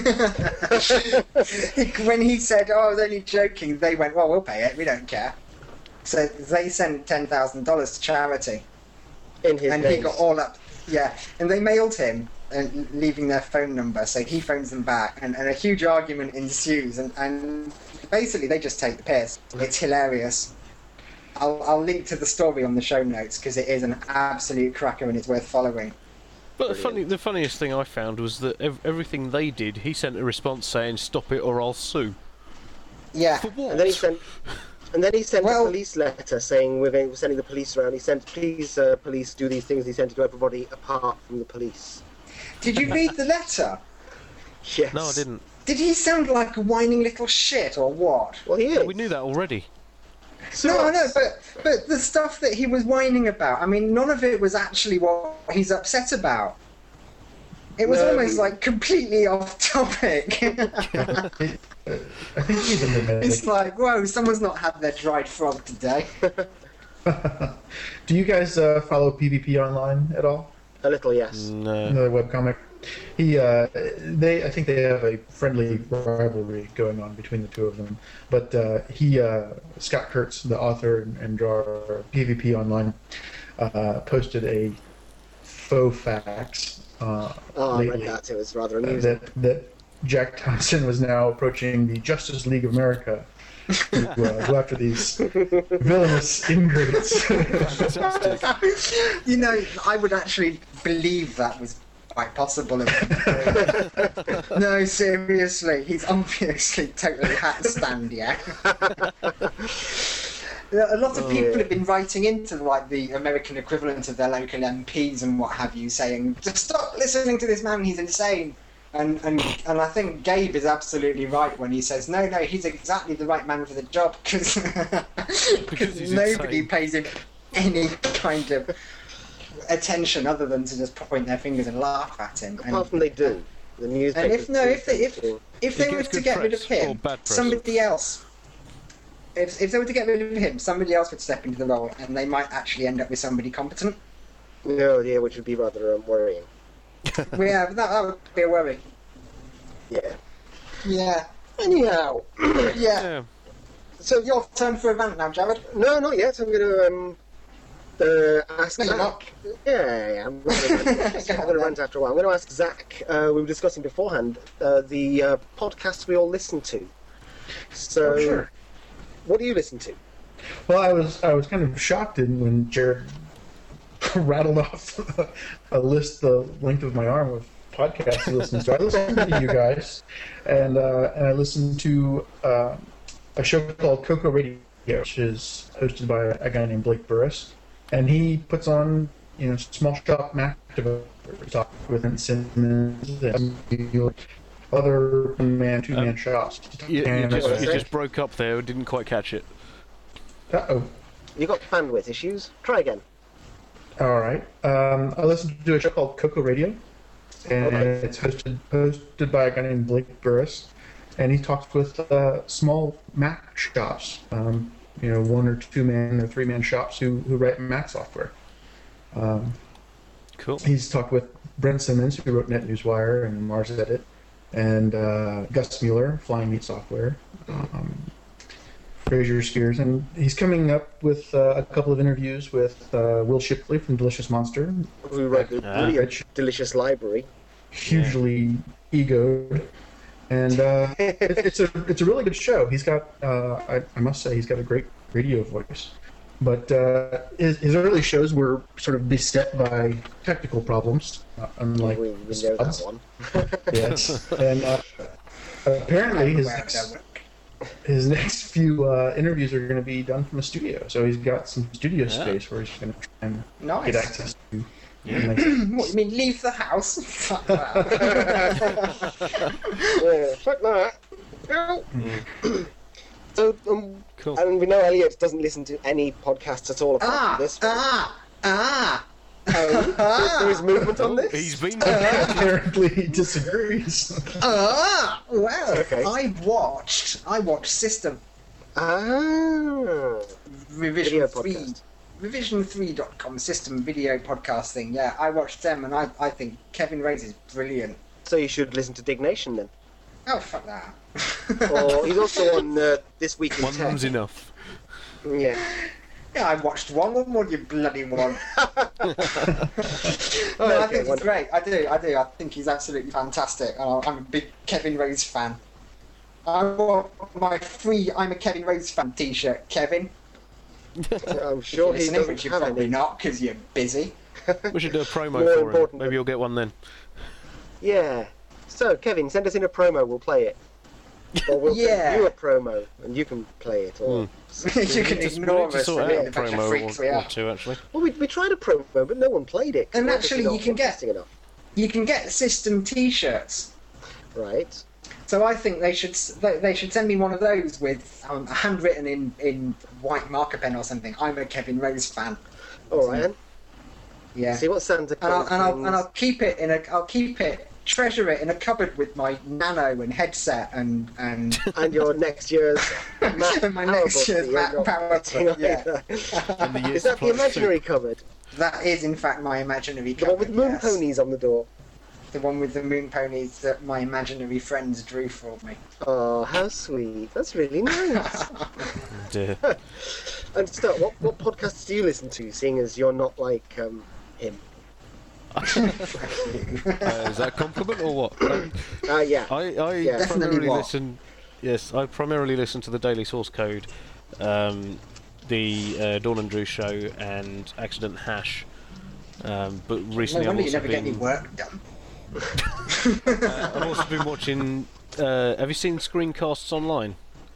when he said, oh, I was only joking, they went, well, we'll pay it, we don't care. So they sent ten thousand dollars to charity. In his And days. he got all up... Yeah, and they mailed him, and leaving their phone number, so he phones them back, and, and a huge argument ensues, and, and basically they just take the piss. It's hilarious. I'll, I'll link to the story on the show notes, because it is an absolute cracker and it's worth following. But the funny, the funniest thing I found was that ev- everything they did, he sent a response saying, "Stop it, or I'll sue." Yeah. For what? And then he sent, and then he sent Well- a police letter saying we're, going, we're sending the police around. He sent, please, uh, police, do these things. He sent it to everybody apart from the police. Did you read the letter? Yes. No, I didn't. Did he sound like a whining little shit, or what? Well, he is. We knew that already. No, I know, but but the stuff that he was whining about, I mean, none of it was actually what he's upset about. It was No, almost he- like completely off topic. I think he's in the It's like, whoa, someone's not had their dried frog today. Do you guys uh, follow PvP Online at all? A little, yes. No. Another webcomic. He, uh, they, I think they have a friendly rivalry going on between the two of them. But uh, he, uh, Scott Kurtz, the author and, and drawer of PvP Online, uh, posted a faux fax uh, Oh, I read lately that. It was rather uh, amusing. that that Jack Thompson was now approaching the Justice League of America to uh, go after these villainous ingrates. Fantastic. You know, I would actually believe that was quite possible. No, seriously, he's obviously totally hat stand, yeah. A lot of people have been writing into like the American equivalent of their local M Ps and what have you, saying, "Just stop listening to this man, he's insane." And and and I think Gabe is absolutely right when he says, "No, no, he's exactly the right man for the job because he's nobody insane. pays him any kind of attention other than to just point their fingers and laugh at him." And, Apart from they do. The newspaper. and if no, if they, if if He they were gets to good get rid of press, or him, bad press. somebody else. If, if they were to get rid of him, somebody else would step into the role, and they might actually end up with somebody competent. No, yeah, which would be rather um, worrying. Well, yeah, that, that would be a worry. Yeah. Yeah, Anyhow, yeah. Yeah. so Your turn for a rant now, Jared. no, not yet. I'm going to um, uh, ask No, you're Zach. not. Yeah, yeah, I'm going to rant. I'm going to rant after a while. I'm going to ask Zach. Uh, we were discussing beforehand uh, the uh, podcasts we all listen to. So, Oh, sure. what do you listen to? Well, I was I was kind of shocked in when Jared rattled off a list the length of my arm of podcasts he listens to. I listen to you guys, and uh, and I listen to uh, a show called Coco Radio, which is hosted by a guy named Blake Burris, and he puts on you know small shop Mac developers, talk with Vince Simmons and other man two man shops. You, you, And, just, uh, you just broke up there. Didn't quite catch it. uh-oh. You got bandwidth issues? Try again. All right. Um, I listen to a show called Coco Radio, and Okay. it's hosted hosted by a guy named Blake Burris, and he talks with uh, small Mac shops, um, you know, one or two man or three man shops who who write Mac software. Um, Cool. he's talked with Brent Simmons, who wrote NetNewsWire and Mars Edit, and uh, Gus Mueller, Flying Meat Software. Um, Fraser Spears, and he's coming up with uh, a couple of interviews with uh, Will Shipley from Delicious Monster, Who wrote the Ah. brilliant, Rich, delicious library? hugely egoed, and uh, it, it's a it's a really good show. He's got uh, I, I must say he's got a great radio voice, but uh, his, his early shows were sort of beset by technical problems, uh, unlike we, we know that Spuds. one. Yes, and uh, apparently his next, his next few uh, interviews are going to be done from a studio. So he's got some studio Yeah. space where he's going to try and Nice. get access to. Yeah. nice- What, you mean leave the house? Fuck that. Yeah, fuck that. Ow. So, um, Cool. and we know Elliot doesn't listen to any podcasts at all apart ah, from this one. ah, ah. Oh, there is movement on Oh, this? he's been. Apparently he disagrees. Ah, well, Okay. I watched, I watched System Ah. Revision Video three, podcast. revision three dot com System video podcast thing. Yeah, I watched them, and I, I think Kevin Reyes is brilliant. So you should listen to Dignation then. Oh, fuck that. Or he's also on uh, This Week in One's Tech. enough. Yeah. Yeah, I watched one of them, or you bloody one. no, I Okay, think he's wonderful. great. I do, I do. I think he's absolutely fantastic. Uh, I'm a big Kevin Reyes fan. I want my free I'm a Kevin Reyes fan t-shirt, Kevin. I'm sure If he you're listening, doesn't which you're have probably any. not, because you're busy. We should do a promo More for him. important Maybe you'll get one then. Yeah. So, Kevin, send us in a promo, we'll play it. Or we'll Yeah. send you a promo, and you can play it. Or... you can We need to- ignore we need to us sort and out be a the bunch of promo freaks or, we or are. two, actually. Well, we, we tried a promo, but no one played it. 'cause And we're actually, not you can get- interesting enough. You can get System t-shirts. Right. So I think they should s- they they should send me one of those with um, handwritten in, in white marker pen or something. I'm a Kevin Rose fan. All right, then. Yeah. See what Santa And I'll, Claus and I'll brings. and I'll keep it in a I'll keep it treasure it in a cupboard with my nano and headset and and And your next year's Mac my power next book year's that Mac you're not power getting book, yeah. either. And the Is that the imaginary cupboard? That is in fact my imaginary The one cupboard. with moon yes. ponies on the door? The one with the moon ponies that my imaginary friends drew for me. Oh, how sweet. That's really nice. Dear. And Stuart, what, what podcasts do you listen to, seeing as you're not like um, him? Uh, is that a compliment or what? Um, Uh, yeah. I, I Yeah. Definitely primarily what? listen. Yes, I primarily listen to the Daily Source Code, um, the uh, Dawn and Drew show, and Accident Hash. Um, but No recently, wonder I've you also never get any been. work done. Uh, I've also been watching. Uh, have you seen Screencasts Online?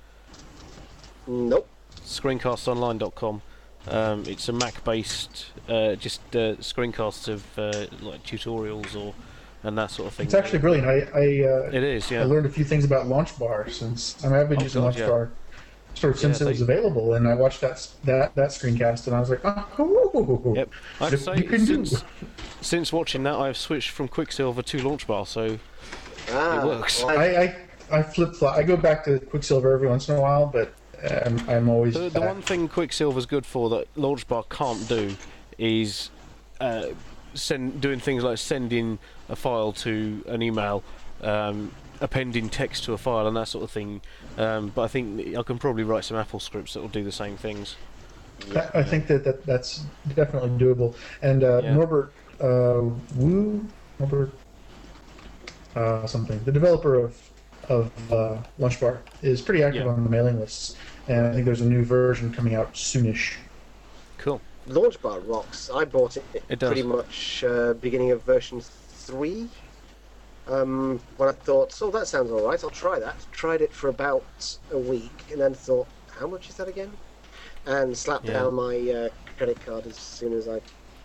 Nope. screencasts online dot com. Um, it's a Mac-based, uh, just uh, screencasts of uh, like tutorials or and that sort of thing. It's actually brilliant. I I, uh, It is, yeah. I learned a few things about LaunchBar since I mean, I've been Oh, using God, yeah. LaunchBar sort of since Yeah, it was they- available, and I watched that s- that that screencast, and I was like, oh, Yep. I have to You say, can do- since, since watching that, I've switched from Quicksilver to LaunchBar, so Ah, it works. well, I I, I flip flop. I go back to Quicksilver every once in a while, but I'm I'm always The, the back. one thing Quicksilver's good for that LaunchBar can't do is uh, send doing things like sending a file to an email, um, appending text to a file, and that sort of thing. Um, but I think I can probably write some Apple scripts that will do the same things. I, I think that, that that's definitely doable. And uh, Yeah. Norbert uh, Wu, Norbert uh, something, the developer of of uh, LaunchBar, is pretty active Yeah. on the mailing lists, and I think there's a new version coming out soonish. Cool. LaunchBar rocks. I bought it, It does. pretty much uh, beginning of version three. Um, when I thought, oh, that sounds all right, I'll try that. Tried it for about a week, and then thought, how much is that again? And slapped Yeah. down my uh, credit card as soon as I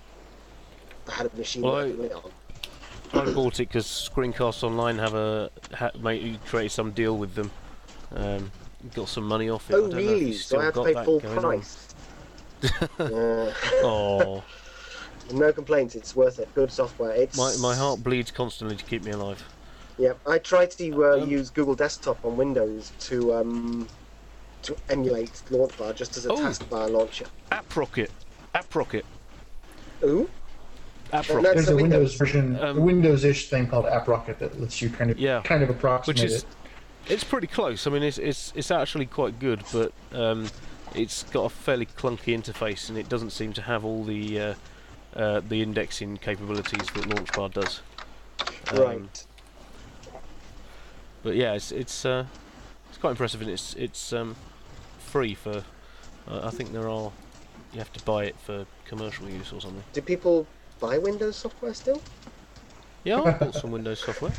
had a machine Well, that I- could put it on. I bought it because Screencasts Online have a ha, made, created some deal with them. Um, got some money off it. I Oh, don't know if really? you So still I have to got pay that full going on. price. uh, Oh, no complaints. It's worth it. Good software. It's my my heart bleeds constantly to keep me alive. Yeah, I tried to uh, Um, use Google Desktop on Windows to um, to emulate LaunchBar just as a Oh. taskbar launcher. AppRocket, AppRocket, Ooh, AppRocket. That's There's a a Windows Windows. version, Um, a Windows-ish thing called AppRocket that lets you kind of Yeah. kind of approximate Which is, it. it's pretty close. I mean, it's it's it's actually quite good, but um, it's got a fairly clunky interface, and it doesn't seem to have all the uh, uh, the indexing capabilities that LaunchBar does. Um, right. But yeah, it's it's uh, it's quite impressive, and it's it's um, free for. Uh, I think there are. You have to buy it for commercial use or something. Do people buy Windows software still? Yeah, I bought some Windows software.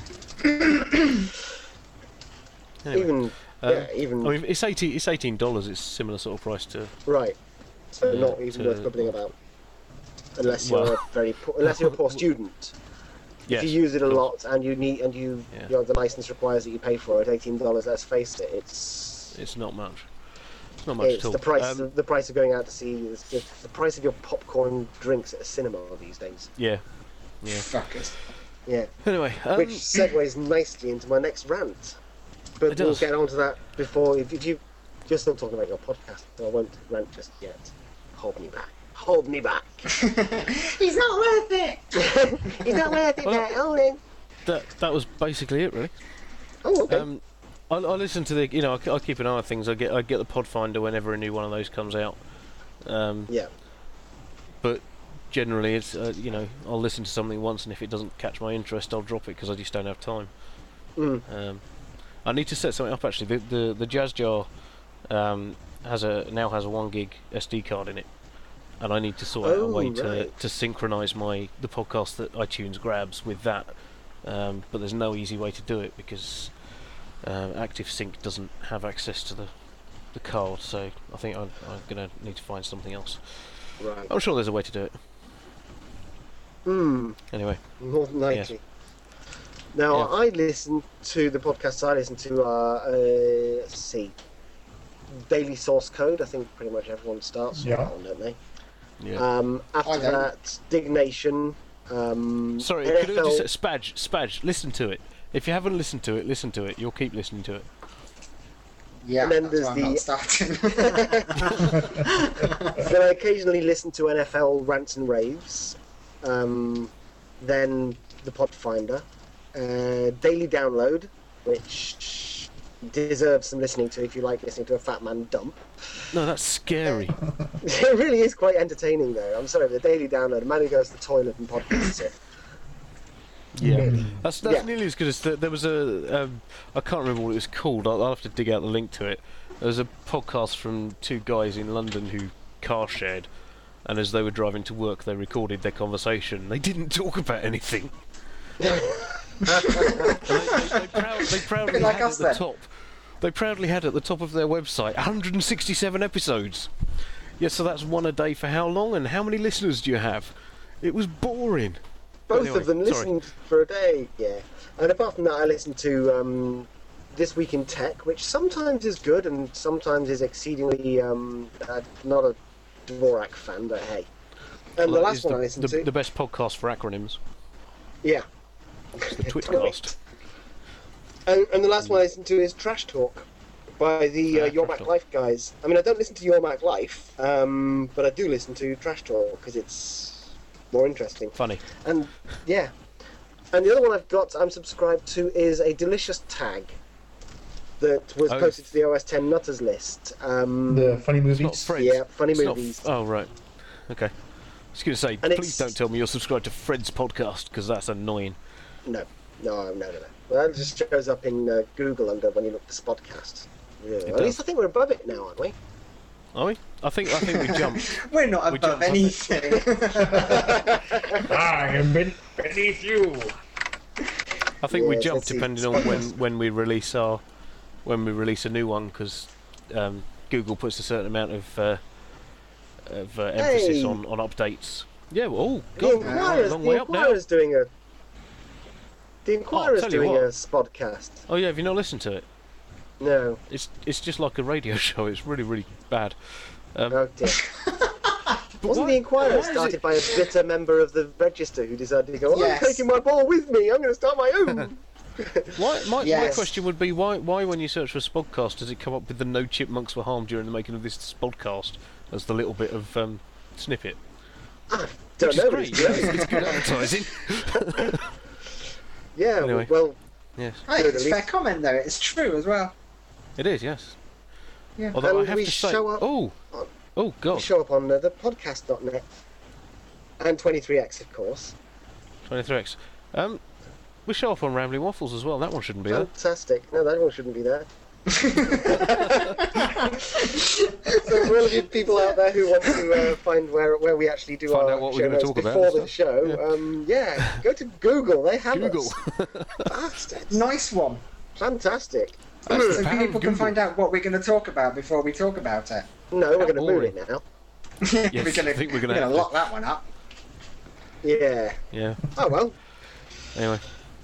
Anyway, Even um, yeah, even I mean, it's eighty. It's eighteen dollars. It's similar sort of price to. right. So uh, not even to- worth quibbling about, unless Well- you're a very poor, unless you're a poor student. Yes, If you use it a of course. lot and you need and you, Yeah. you know, the license requires that you pay for it, eighteen dollars. Let's face it, it's It's not much. It's not much it's at all. the price Um, of, the price of going out to see it's the, the price of your popcorn drinks at a cinema these days. yeah. Yeah. Fuckers. Yeah. Anyway, um, Which segues nicely into my next rant. But It we'll does. get on to that before. If, if you, you're still talking about your podcast, so I won't rant just yet. Hold me back. Hold me back. He's not worth it. He's not worth it, Well- mate. Hold him. that that was basically it, really. Oh, okay. Um, I, I listen to the, you know, I, I keep an eye on things. I get I get the Podfinder whenever a new one of those comes out. Um, yeah. but generally, it's uh, you know, I'll listen to something once, and if it doesn't catch my interest, I'll drop it because I just don't have time. Mm. Um, I need to set something up actually. The the, the Jazz Jar um, has a now has a one gig S D card in it, and I need to sort out a Oh, way to right. to synchronise my the podcast that iTunes grabs with that. Um, but there's no easy way to do it because um, ActiveSync doesn't have access to the the card. So I think I'm, I'm gonna need to find something else. Right. I'm sure there's a way to do it. Hmm. Anyway, More than likely. Now, Yeah. I listen to the podcasts I listen to are, uh, let's see, Daily Source Code. I think pretty much everyone starts with Yeah. that one, don't they? Yeah. Um, I after don't. that, Dignation. Um, Sorry, N F could I L just say, Spadge, Spadge, listen to it. If you haven't listened to it, listen to it. You'll keep listening to it. Yeah, And then that's there's why I'm the- not starting. Then I occasionally listen to N F L rants and raves. Um, then the Podfinder, uh, Daily Download, which deserves some listening to if you like listening to a fat man dump. No, that's scary. It really is quite entertaining, though. I'm sorry, the Daily Download, a man who goes to the toilet and podcasts it. Yeah, that's that's Yeah. nearly as good as the, there was a um, I can't remember what it was called. I'll, I'll have to dig out the link to it. There was a podcast from two guys in London who car shared, and as they were driving to work, they recorded their conversation. They didn't talk about anything. And they, they, they, proud, they proudly Like had us at the then. top. They proudly had at the top of their website one hundred sixty-seven episodes. Yeah, so that's one a day for how long, and how many listeners do you have? It was boring. Both Anyway, of them sorry. listened for a day, yeah. And apart from that, I listen to um, This Week in Tech, which sometimes is good and sometimes is exceedingly um, uh, not a Dvorak fan, but hey. And the Well, last it's one I the, listened the, to, the best podcast for acronyms. yeah. It's the Twitcast. And, and the last one I listened to is Trash Talk by the uh, Ah, Your Trash Mac Talk. Life guys. I mean, I don't listen to Your Mac Life, um, but I do listen to Trash Talk because it's more interesting. Funny. And yeah, and the other one I've got, I'm subscribed to, is a delicious tag that was Oh. posted to the O S ten Nutters list. Um, The funny movies. Not Fred's. yeah, funny It's not- movies. oh, right. Okay. I was going to say, And please it's- don't tell me you're subscribed to Fred's podcast, because that's annoying. No, no, no, no, no. Well, that just shows up in uh, Google under when you look at the Spodcast. Yeah. At does. least I think we're above it now, aren't we? Are we? I think I think we jumped. We're not We above jumped, I anything. I am ben- beneath you. I think we Yes, jumped let's see. depending on when, when we release our when we release a new one, because um, Google puts a certain amount of uh, of uh, emphasis Hey. on, on updates. Yeah. Well, oh The God, we're a Inquirer's, long the way up now. Inquirer's doing a. The Inquirer's tell you doing what. a Spodcast. Oh yeah, have you not listened to it? No. It's it's just like a radio show. It's really really bad. Um, Oh dear. but Wasn't why- the Inquirer why is started it- by a bitter member of the Register who decided to go, oh, Yes. I'm taking my ball with me, I'm going to start my own? Why, my, my Yes. question would be why why when you search for Spodcast does it come up with the no chipmunks were harmed during the making of this Spodcast as the little bit of um, snippet? Don't Which is know, but great. it's great. It's good advertising. Yeah, Anyway. well, Yes, Hey, Good, it's at fair least. comment though. It's true as well. it is. Yes. Yeah. Although I And have we to say, show up oh, on- oh we God, show up on uh, the podcast dot net and twenty-three X, of course. twenty-three X. Um, we show up on Rambling Waffles as well. That one shouldn't be there. Fantastic. No, that one shouldn't be there. So for all of you people out there who want to uh, find where where we actually do Find our out what we're show gonna notes talk about before and the stuff. show, Yeah. um, yeah, go to Google. They have Google. us. Bastards. Nice one. Fantastic. So Found people can Google. find out what we're going to talk about before we talk about it. No, we're How going to moon boring. it now. Yes, we're gonna, I think we're gonna we're have gonna to. lock that one up. Yeah. Yeah. Oh well. Anyway.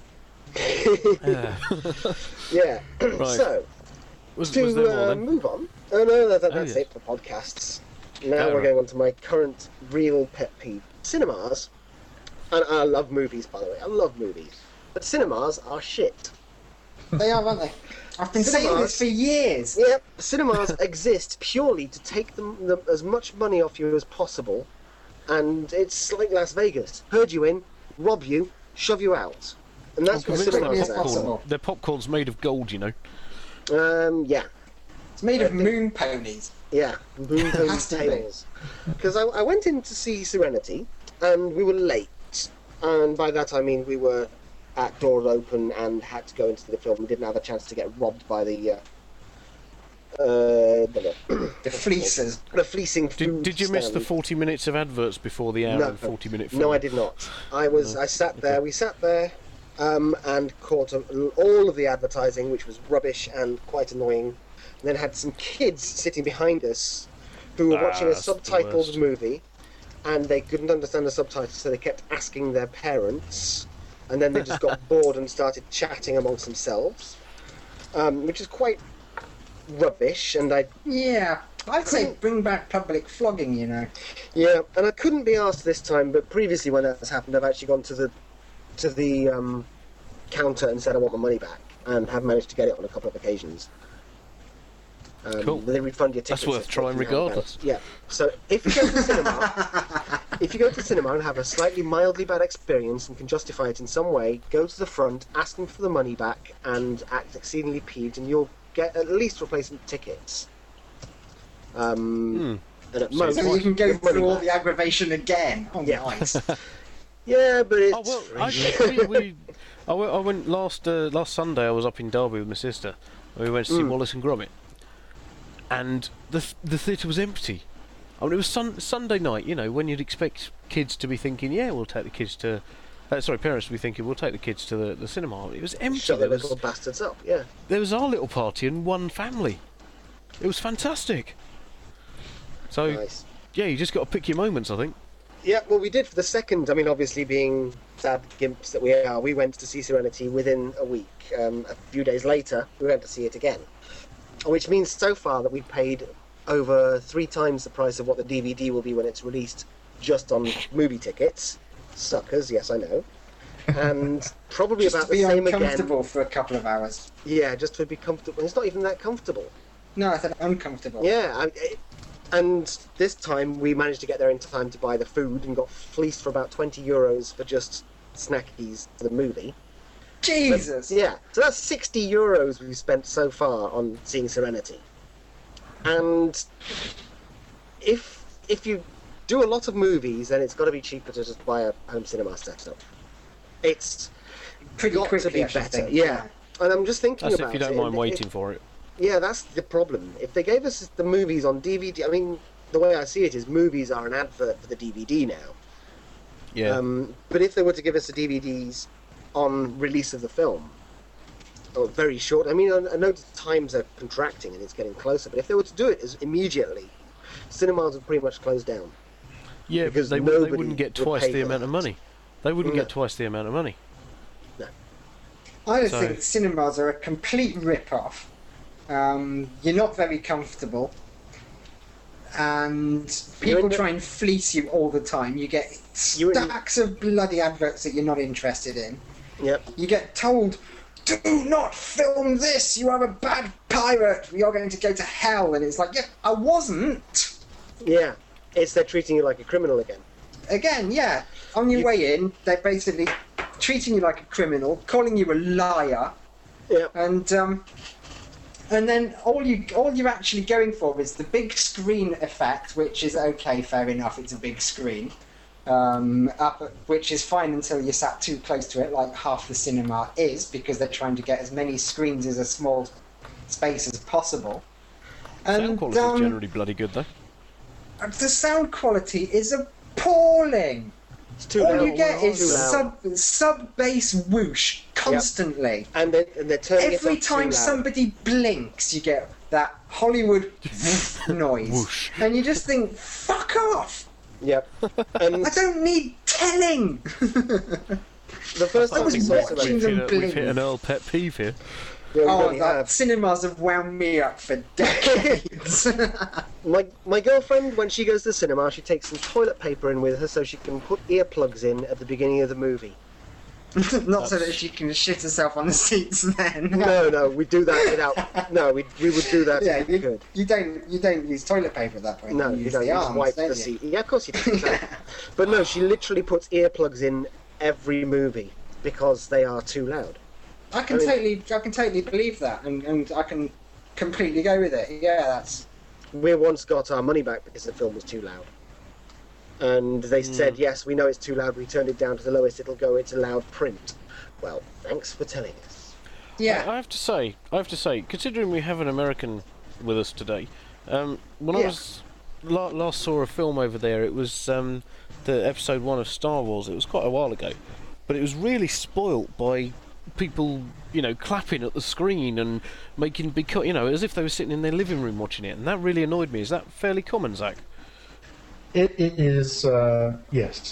Uh, Yeah. Right. So was, to was there more uh, then? move on. Oh no, that, that, Oh, that's yes. it for podcasts. Now Oh, we're right. going on to my current real pet peeve: cinemas. And I love movies, by the way. I love movies, but cinemas are shit. They are, aren't they? I've been saying Cinemas. this for years. Yep, cinemas exist purely to take them, them as much money off you as possible, and it's like Las Vegas: herd you in, rob you, shove you out, and that's what convinced cinemas as are. possible. Their popcorn's made of gold, you know. Um, yeah, It's made of moon ponies. yeah, moon Has ponies' to be. tails. Because I, I went in to see Serenity, and we were late, and by that I mean we were at doors open and had to go into the film and didn't have a chance to get robbed by the uh, uh, the, The fleecers. the fleecing Did, food did you miss the stand. forty minutes of adverts before the hour No. and forty minute film? No, I did not. I was. No. I sat there. We sat there, um, and caught a, all of the advertising, which was rubbish and quite annoying. And then had some kids sitting behind us, who were Ah, watching a that's the worst. subtitled movie, and they couldn't understand the subtitles, so they kept asking their parents and then they just got bored and started chatting amongst themselves, um, which is quite rubbish. And I, Yeah, I'd say bring back public flogging, you know. yeah, and I couldn't be asked this time, but previously when that has happened, I've actually gone to the to the um, counter and said I want my money back, and have managed to get it on a couple of occasions. Um, Cool. They refund your tickets. That's worth if trying you haven't regardless. paid. Yeah. So if you go to the cinema, if you go to the cinema and have a slightly mildly bad experience and can justify it in some way, go to the front, ask them for the money back, and act exceedingly peeved, and you'll get at least replacement tickets. Um, and at most, So you can go your money through all back. the aggravation again. Oh, Yeah. nice. Yeah, but it's Oh well, I, we, we, I, went, I went last uh, last Sunday. I was up in Derby with my sister. We went to see Mm. Wallace and Gromit, and the th- the theatre was empty. I mean, it was sun- Sunday night. You know, when you'd expect kids to be thinking, "Yeah, we'll take the kids to." Uh, sorry, parents to be thinking, "We'll take the kids to the, the cinema." It was empty. shut There the was, little bastards up. Yeah. there was our little party and one family. It was fantastic. So Nice. yeah, you just got to pick your moments, I think. Yeah, well, we did for the second. I mean, obviously, being sad gimps that we are, we went to see Serenity within a week. Um, a few days later, we went to see it again, which means so far that we've paid over three times the price of what the D V D will be when it's released, just on movie tickets. Suckers, yes, I know. And probably Just about to be the same again. uncomfortable for a couple of hours. Yeah, just to be comfortable. It's not even that comfortable. No, I said uncomfortable. Yeah, I, it, and this time we managed to get there in time to buy the food and got fleeced for about twenty euros for just snackies for the movie. Jesus! Yeah, so that's sixty euros we've spent so far on seeing Serenity. And if if you do a lot of movies, then it's got to be cheaper to just buy a home cinema setup. It's Pretty got quickly, to be I should better. think. Yeah. And I'm just thinking That's about if you don't it, mind and waiting it- for it. Yeah, that's the problem. If they gave us the movies on D V D, I mean, the way I see it is movies are an advert for the D V D now. Yeah. Um, but if they were to give us the D V Ds on release of the film, or very short, I mean, I, I know the times are contracting and it's getting closer, but if they were to do it as immediately, cinemas would pretty much close down. Yeah, because because they, would, they nobody wouldn't get would twice pay the for amount of that. money. They wouldn't No. get twice the amount of money. I just So- think cinemas are a complete rip-off. Um, you're not very comfortable, and You're people in the- try and fleece you all the time. You get You're in- stacks of bloody adverts that you're not interested in. Yep. You get told, "Do not film this. You are a bad pirate. You're going to go to hell." And it's like, yeah, I wasn't. Yeah. It's they're treating you like a criminal again. Again, yeah. On your You- way in, they're basically treating you like a criminal, calling you a liar. Yeah. And um, and then all you all you're actually going for is the big screen effect, which is okay, fair enough. It's a big screen, um, up, which is fine until you're sat too close to it, like half the cinema is, because they're trying to get as many screens as a small space as possible. Sound And quality is um, generally bloody good though. the sound quality is appalling. It's too All loud. you get is Too loud. sub sub bass whoosh constantly. And, they, and they're turning it Every up too time loud. somebody blinks, you get that Hollywood noise, Whoosh. and you just think, "Fuck off! Yep. And I don't need telling." the first I time was we saw watching Serenity, We've them hit, a, we've hit blink. an Earl pet peeve here. we Oh, really that have. cinemas have wound me up for decades. My my girlfriend, when she goes to the cinema, she takes some toilet paper in with her so she can put earplugs in at the beginning of the movie. Not so that she can shit herself on the seats. Then No, no, we do that without. No, we we would do that yeah, if we you, could. you don't you don't use toilet paper at that point. No, you you use don't. the You just arms, wipe don't the you? seat. Yeah, of course you do. No. But no, she literally puts earplugs in every movie because they are too loud. I can I mean- totally, I can totally believe that, and, and I can completely go with it. Yeah, that's We once got our money back because the film was too loud. And they said, yes, we know it's too loud. We turned it down to the lowest it'll go. It's a loud print. Well, thanks for telling us. yeah. I, I have to say, I have to say, considering we have an American with us today, um, when I Yeah. was la- last saw a film over there, it was um, the episode one of Star Wars. It was quite a while ago, but it was really spoilt by people, you know, clapping at the screen and making big, co- you know, as if they were sitting in their living room watching it, and that really annoyed me. Is that fairly common, Zach? It, it is, uh, yes.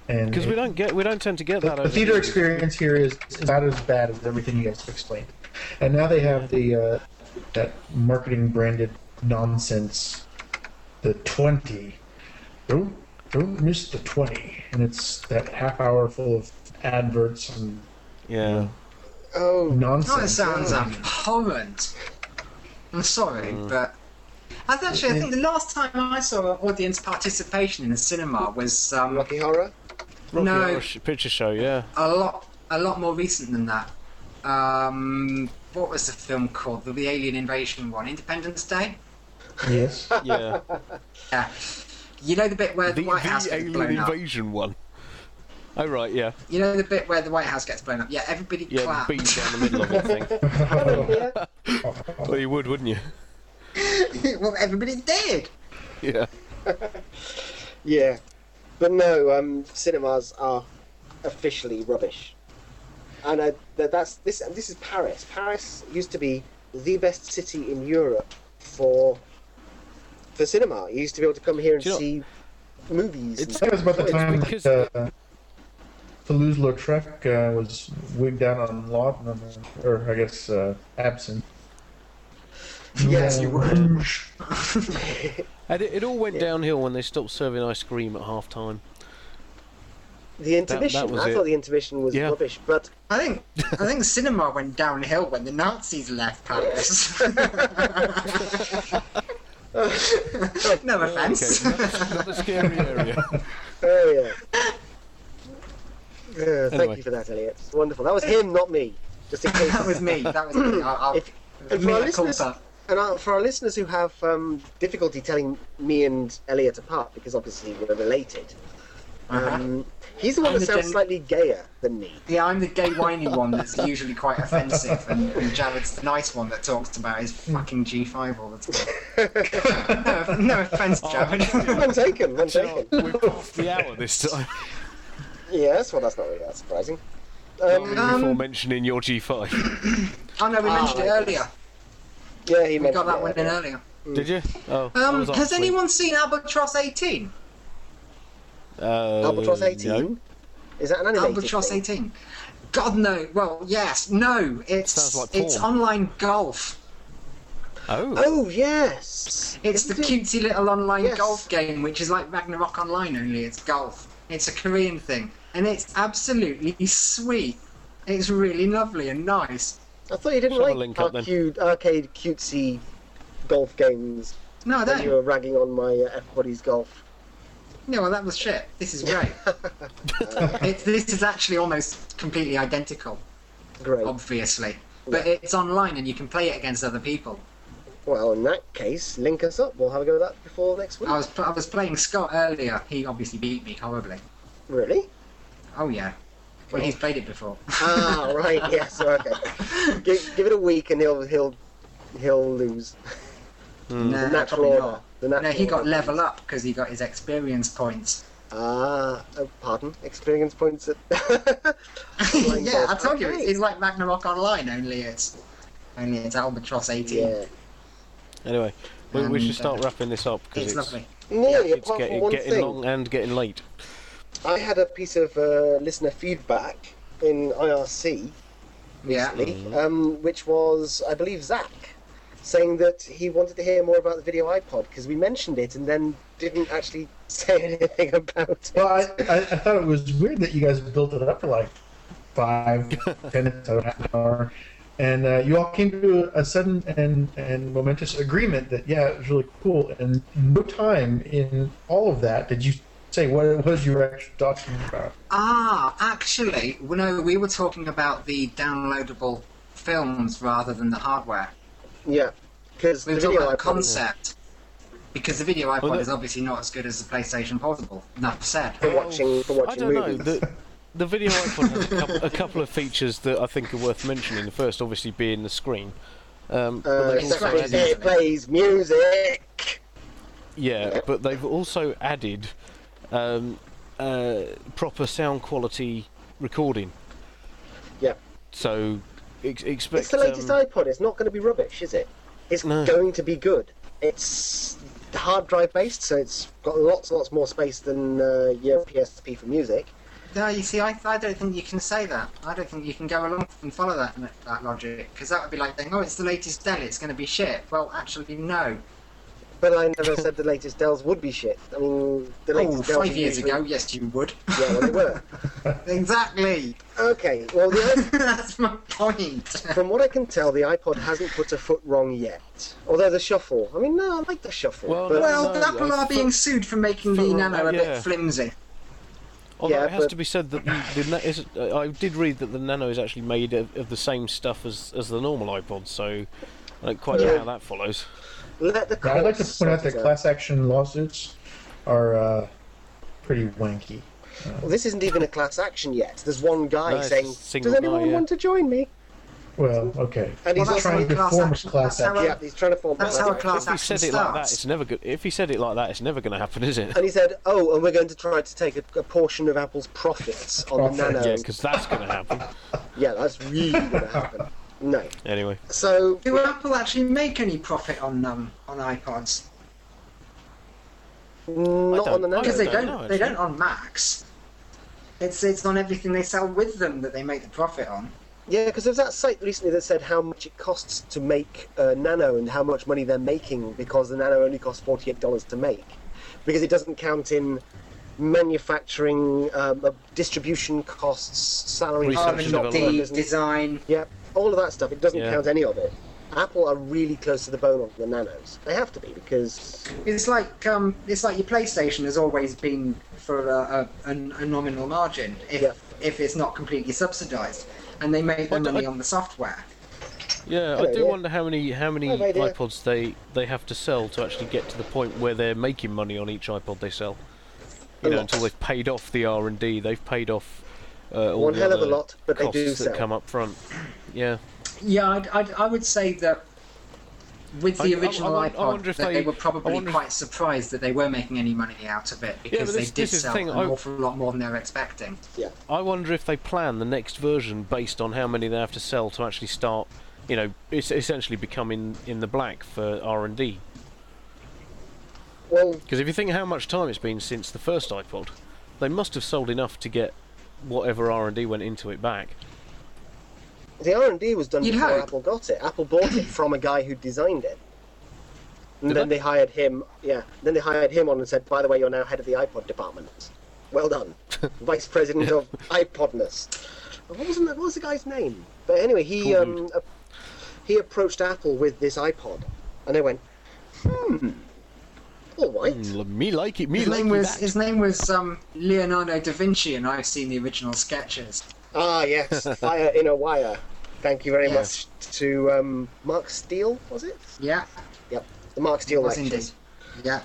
And Because we it- don't get, we don't tend to get the, that. the over theater here. experience here is, is not as bad as everything you guys have explained. And now they have the uh, that marketing branded nonsense, the twenty. Don't don't miss the twenty, and it's that half hour full of adverts and Yeah. Oh, nonsense. Oh, it sounds abhorrent. I'm sorry, Mm. but I actually I think the last time I saw audience participation in a cinema was um, Rocky Horror. Rocky No. Horror Sh- Picture Show, yeah. a lot a lot more recent than that. Um, what was the film called? The, the Alien Invasion one, Independence Day. Yes. Yeah. Yeah, you know the bit where the, the White House the gets Alien blown up. Invasion one. Oh, right, yeah. You know the bit where the White House gets blown up. Yeah, everybody Yeah, clapped. the beam down the middle of it thing. Well, you would, wouldn't you? Well, everybody did. Yeah. Yeah, but no, um, cinemas are officially rubbish, and uh, that, that's this. This is Paris. Paris used to be the best city in Europe for for cinema. You used to be able to come here and Do you know- see movies. It's- and That was about the It's time because- that uh, Toulouse-Lautrec uh, was wigged out on laudanum, or I guess uh, absinthe. Yes, you were. And it, it all went Yeah. downhill when they stopped serving ice cream at half time. The intermission. was I it. thought the intermission was Yeah. rubbish, but I think I think cinema went downhill when the Nazis left Paris. No offence. Okay, not, not a scary area. oh yeah. Yeah, thank Anyway. you for that, Elliot. It's wonderful. That was him, not me. Just in case. That was me. That was me. I'll, I'll, If- and for our mea listeners, culpa. and uh, for our listeners who have um, difficulty telling me and Elliot apart, because obviously we're related, um, he's the one I'm that the sounds gen- slightly gayer than me. Yeah, I'm the gay whiny one that's usually quite offensive, and, and Jared's the nice one that talks about his fucking G five all the time. no, no offence, Jared. None taken, none taken. We've crossed the hour this time. Yes, well, that's not really that surprising. Not Um, really before Um, mentioning your G five. Oh no, we Ah, mentioned it right, earlier. yeah, he We mentioned got that it one in earlier. earlier. Did you? Oh. I Um, was has asleep. anyone seen Albatross eighteen? Uh, Albatross eighteen? No. Is that an animated Albatross thing? eighteen. God no. Well, yes, no. It's Sounds like it's porn. online golf. Oh. Oh, yes! It's the Isn't it- cutesy little online Yes. golf game, which is like Ragnarok Online, only it's golf. It's a Korean thing, and it's absolutely sweet. It's really lovely and nice. I thought you didn't Shove a like link up then. arcade, arcade cutesy golf games No, I when you don't. were ragging on my uh, Everybody's Golf. No, well, that was shit. This is great. it, this is actually almost completely identical, Great. obviously. But it's online, and you can play it against other people. Well, in that case, link us up. We'll have a go at that before next week. I was I was playing Scott earlier. He obviously beat me horribly. Really? Oh yeah. Well, he's played it before. Ah, right. Yes. Okay. give, give it a week, and he'll he'll he'll lose. No, The natural probably order. not. The natural No, he got order. level up because he got his experience points. Ah, oh, pardon. Experience points at. Online Yeah, I golf. told you, Okay. it's, it's like Ragnarok Online, only it's only it's Albatross eighteen. Yeah. Anyway, we, we should And, start uh, wrapping this up because It's it's, lovely. Nearly, it's apart from getting, one getting thing. long and getting late. I had a piece of uh, listener feedback in I R C Yeah. recently, um, which was, I believe, Zach, saying that he wanted to hear more about the video iPod because we mentioned it and then didn't actually say anything about it. Well, I, I, I thought it was weird that you guys built it up for like five, ten minutes, or half an hour, and uh, you all came to a sudden and, and momentous agreement that, yeah, it was really cool, and no time in all of that did you say what it was you were actually talking about. Ah, actually, well, no, we were talking about the downloadable films rather than the hardware. Yeah, because We the were talking video about the iPod concept. Because the video iPod Well, the- is obviously not as good as the PlayStation Portable. Enough said. for watching for I watching don't movies. know. The, the video iPod has a couple, a couple of features that I think are worth mentioning. The first, obviously, being the screen. Um, but Uh, they've it's also scratch second, added, it plays music. yeah, but they've also added um, uh, proper sound quality recording. Yeah. So ex- expect. It's the latest um, iPod. It's not going to be rubbish, is it? It's No. going to be good. It's hard drive based, so it's got lots and lots more space than uh, your P S P for music. No, you see, I, I don't think you can say that. I don't think you can go along and follow that that logic, because that would be like saying, oh, it's the latest Dell, it's going to be shit. Well, actually, no. But I never said the latest Dells would be shit. I mean, the Oh, latest Dells five years usually- ago, yes, you would. Yeah, well, they were. Exactly. Okay, well, the, That's my point. from what I can tell, the iPod hasn't put a foot wrong yet. Although the shuffle, I mean, no, I like the shuffle. Well, but, Well, No, Apple I are being thought- sued for making the thought- Nano a yeah. bit flimsy. Although Yeah, it has but- to be said that the, the na- is, uh, I did read that the Nano is actually made of, of the same stuff as, as the normal iPod, so I don't quite know Yeah. how that follows. let the Yeah, I'd like to courts point out sort that it class action lawsuits are uh, pretty wanky. Well, this isn't even a class action yet. There's one guy No, it's a saying, single "Does guy, anyone yeah. want to join me?" Well, okay. And he's Well, that's trying how to class form a action- class that's how action. a- Yeah, he's trying to form. That's class how a action. class If he action said it like that, starts. it's never good. If he said it like that, it's never going to happen, is it? And he said, "Oh, and we're going to try to take a, a portion of Apple's profits on the Profit. Nano." Yeah, because that's going to happen. Yeah, that's really going to happen. No. Anyway, So, Do Apple actually make any profit on um on iPods? not don't- on the I Nano. Because they don't don't, know, they actually. don't on Macs. It's it's on everything they sell with them that they make the profit on. Yeah, because there was that site recently that said how much it costs to make a Nano and how much money they're making because the Nano only costs forty-eight dollars to make. Because it doesn't count in manufacturing, um, uh, distribution costs, salary Research for and R shop and development. D, workers, and- design. yeah, all of that stuff. It doesn't Yeah. count any of it. Apple are really close to the bone on the Nanos. They have to be because It's like um, it's like your PlayStation has always been for a, a, a, a nominal margin if Yeah. if it's not completely subsidised, and they make their I d- money I- on the software. yeah, Hello I do there. wonder how many how many Hi, dear. iPods they, they have to sell to actually get to the point where they're making money on each iPod they sell. You A know, lot. until they've paid off the R and D, they've paid off uh, all one the hell of a other lot, but they costs do that sell. come up front. Yeah. Yeah, I'd, I'd, I would say that with the I- I- original I won- I iPod, wonder if that they, they- were I probably wonder if- quite surprised that they were making any money out of it because but they this- did this is the sell thing, an I- awful lot more than they were expecting. I wonder if they plan the next version based on how many they have to sell to actually start, you know, it's essentially becoming in the black for R and D. Well, Because if you think how much time it's been since the first iPod, they must have sold enough to get whatever R and D went into it back. the R and D was done You'd before hope. Apple got it. Apple bought it from a guy who designed it. And Did then they? they hired him, yeah. Then they hired him on and said, "By the way, you're now head of the iPod department. Well done, vice president of iPodness." What was the, what was the guy's name? But anyway, he Cool um, dude. uh, he approached Apple with this iPod, and they went, "Hmm, all right." Mm, me like it, me His like name it was that. his name was um, Leonardo da Vinci, and I've seen the original sketches. Ah, yes, Fire in a Wire. Thank you very Yes. much to um, Mark Steele, was it? Yeah, Yep, the Mark Steele was lectures. indeed. Yeah.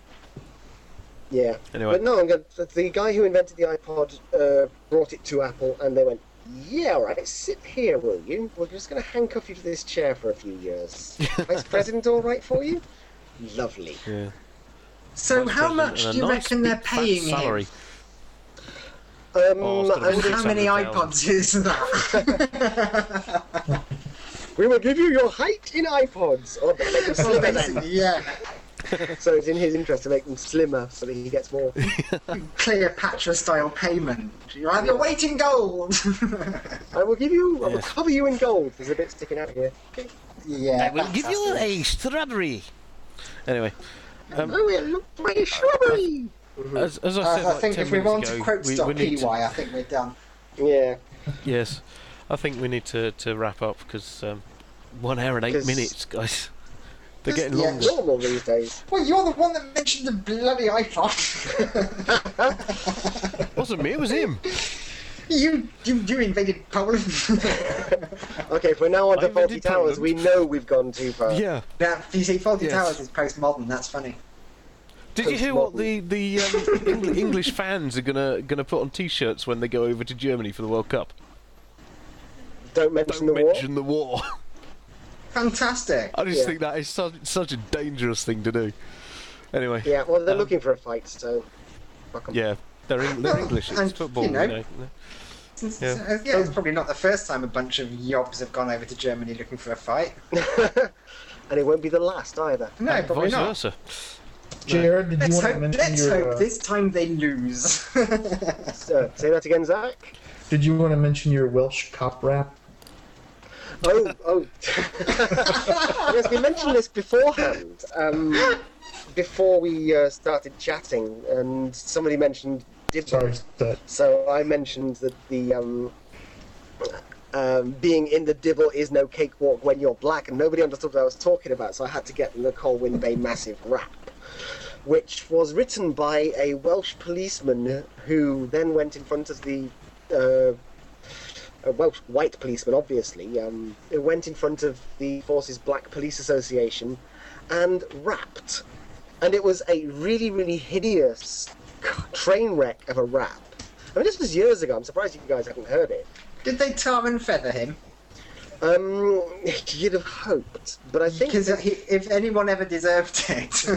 Yeah. Anyway. But no, I'm going the guy who invented the iPod uh, brought it to Apple, and they went, "Yeah, all right, sit here, will you? We're just going to handcuff you to this chair for a few years. Vice President, all right for you? Lovely." Yeah. So Vice how president much and do a you nice reckon they're big fat paying salary. him? Um, Oh, it's gotta I be And would- how many six hundred thousand. iPods is that? we will give you your height in iPods, or make them slimmer then. yeah. So it's in his interest to make them slimmer so that he gets more. Cleopatra-style payment. You have your weight in gold. I will give you. I will Yes. cover you in gold. There's a bit sticking out here. Okay. yeah. I will give you fantastic. a strawberry. Anyway, um, Oh, it looked like a shrubbery. as, as I Uh, said, I like think ten if we minutes want ago, to quote we, stop we need P to- Y, I think we're done. Yeah. Yes, I think we need to, to wrap up because um, one hour and eight 'Cause- minutes, guys. They're Just- getting yeah, longer. Normal these days. Well, you're the one that mentioned the bloody iPod. Wasn't me, it was him. you, you, you invaded Poland. Okay, if we're now on I to Faulty invented Towers, Poland. we know we've gone too far. Yeah. Now, you see, Faulty Yes. Towers is postmodern. That's funny. Did you hear what Postmodern. the the um, Eng- English fans are gonna gonna put on T-shirts when they go over to Germany for the World Cup? Don't mention Don't the war. mention the war. Fantastic. I just Yeah. think that is such such a dangerous thing to do. Anyway, Yeah, well, they're Um, looking for a fight, so. Fuck 'em. yeah, they're in, they're English. It's And, football, you know, you know. It's, Yeah. uh, yeah, it's probably not the first time a bunch of yobs have gone over to Germany looking for a fight. And it won't be the last either. No, And probably vice not. versa. Jared, did you Let's want to hope, mention let's your? hope Uh, this time they lose. So, say that again, Zach. Did you want to mention your Welsh cop rap? Oh, oh. Yes, we mentioned this beforehand. Um, before we uh, started chatting, and somebody mentioned Dibble. Sorry, that. So I mentioned that the um, um, being in the Dibble is no cakewalk when you're black, and nobody understood what I was talking about. So I had to get the Nicole Winbay massive rap, which was written by a Welsh policeman who then went in front of the. Uh, a Welsh white policeman, obviously, um, who went in front of the Forces Black Police Association and rapped. And it was a really, really hideous train wreck of a rap. I mean, this was years ago. I'm surprised you guys haven't heard it. Did they tar and feather him? Um, you'd have hoped, but I think Because that- if anyone ever deserved it.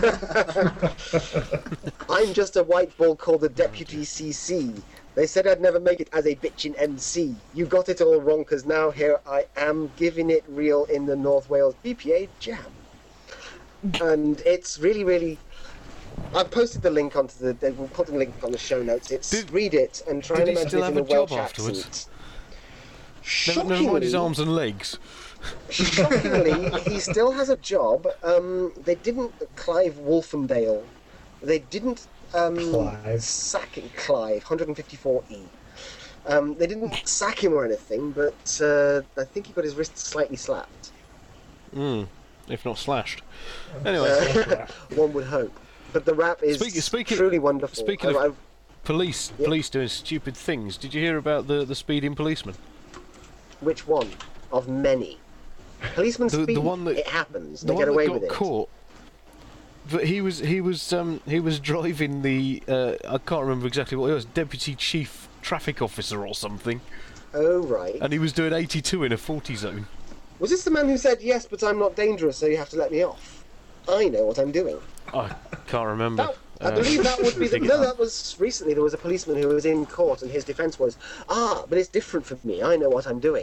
I'm just a white ball called the Deputy C C. They said I'd never make it as a bitchin' M C. You got it all wrong, because now here I am giving it real in the North Wales B P A Jam. And it's really, really... I've posted the link onto the... We'll put the link on the show notes. It's Did- read it and try did and he imagine still it in have a a job Welsh afterwards? accent. Never, never mind his Shockingly- arms and legs. Shockingly, he still has a job. Um, they didn't... Clive Wolfendale. They didn't... Um, Clive. sack him, Clive, one fifty-four E. Um, they didn't sack him or anything, but uh, I think he got his wrist slightly slapped. Mm, if not slashed. Anyway, Uh, one would hope. But the rap is Speak- speaking- truly wonderful. speaking I- of- I- police Yeah. police doing stupid things. Did you hear about the, the speeding policeman? which one of many? Policemen The- the speed. one that- it happens. The They one get that away got with it. caught. But he was he was um, he was driving the uh, I can't remember exactly what it was, deputy chief traffic officer or something, Oh right. and he was doing eighty-two in a forty zone. Was this the man who said yes, but I'm not dangerous, so you have to let me off? I know what I'm doing. I can't remember. That, I Uh, believe that would be the, dig it no. up. That was recently. There was a policeman who was in court, and his defence was, "Ah, but it's different for me. I know what I'm doing."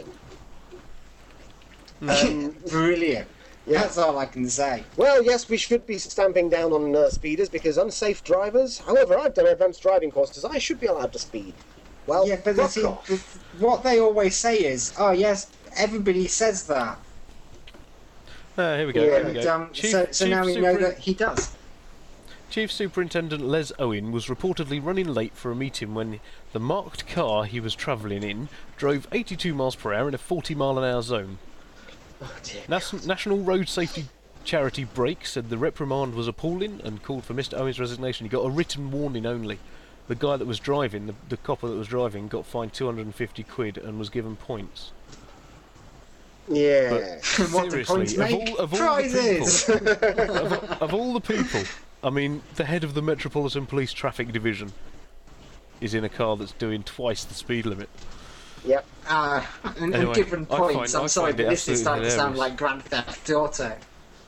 Um, Brilliant. Yeah. That's all I can say. Well, yes, we should be stamping down on uh, speeders because unsafe drivers. However, I've done advanced driving courses. I should be allowed to speed. Well, Yeah, but fuck the, thing- off. the, what they always say is, oh yes, everybody says that. Ah, here we go. Yeah. Here we And, go. um, Chief, so so Chief now we know Superin- that he does. Chief Superintendent Les Owen was reportedly running late for a meeting when the marked car he was travelling in drove eighty-two miles per hour in a forty mile an hour zone. Oh, dear. Nas- National Road Safety Charity Brake said the reprimand was appalling and called for Mister Owen's resignation. He got a written warning only. The guy that was driving, the, the copper that was driving, got fined two hundred fifty quid and was given points. Yeah. What the Seriously, points of make? all, of all Prizes! the people, of, of all the people, I mean, the head of the Metropolitan Police Traffic Division is in a car that's doing twice the speed limit. Yep. Uh, and, Anyway, and different I points. find- I'm I sorry, find it but this is starting absolutely to sound hilarious. like Grand Theft Auto.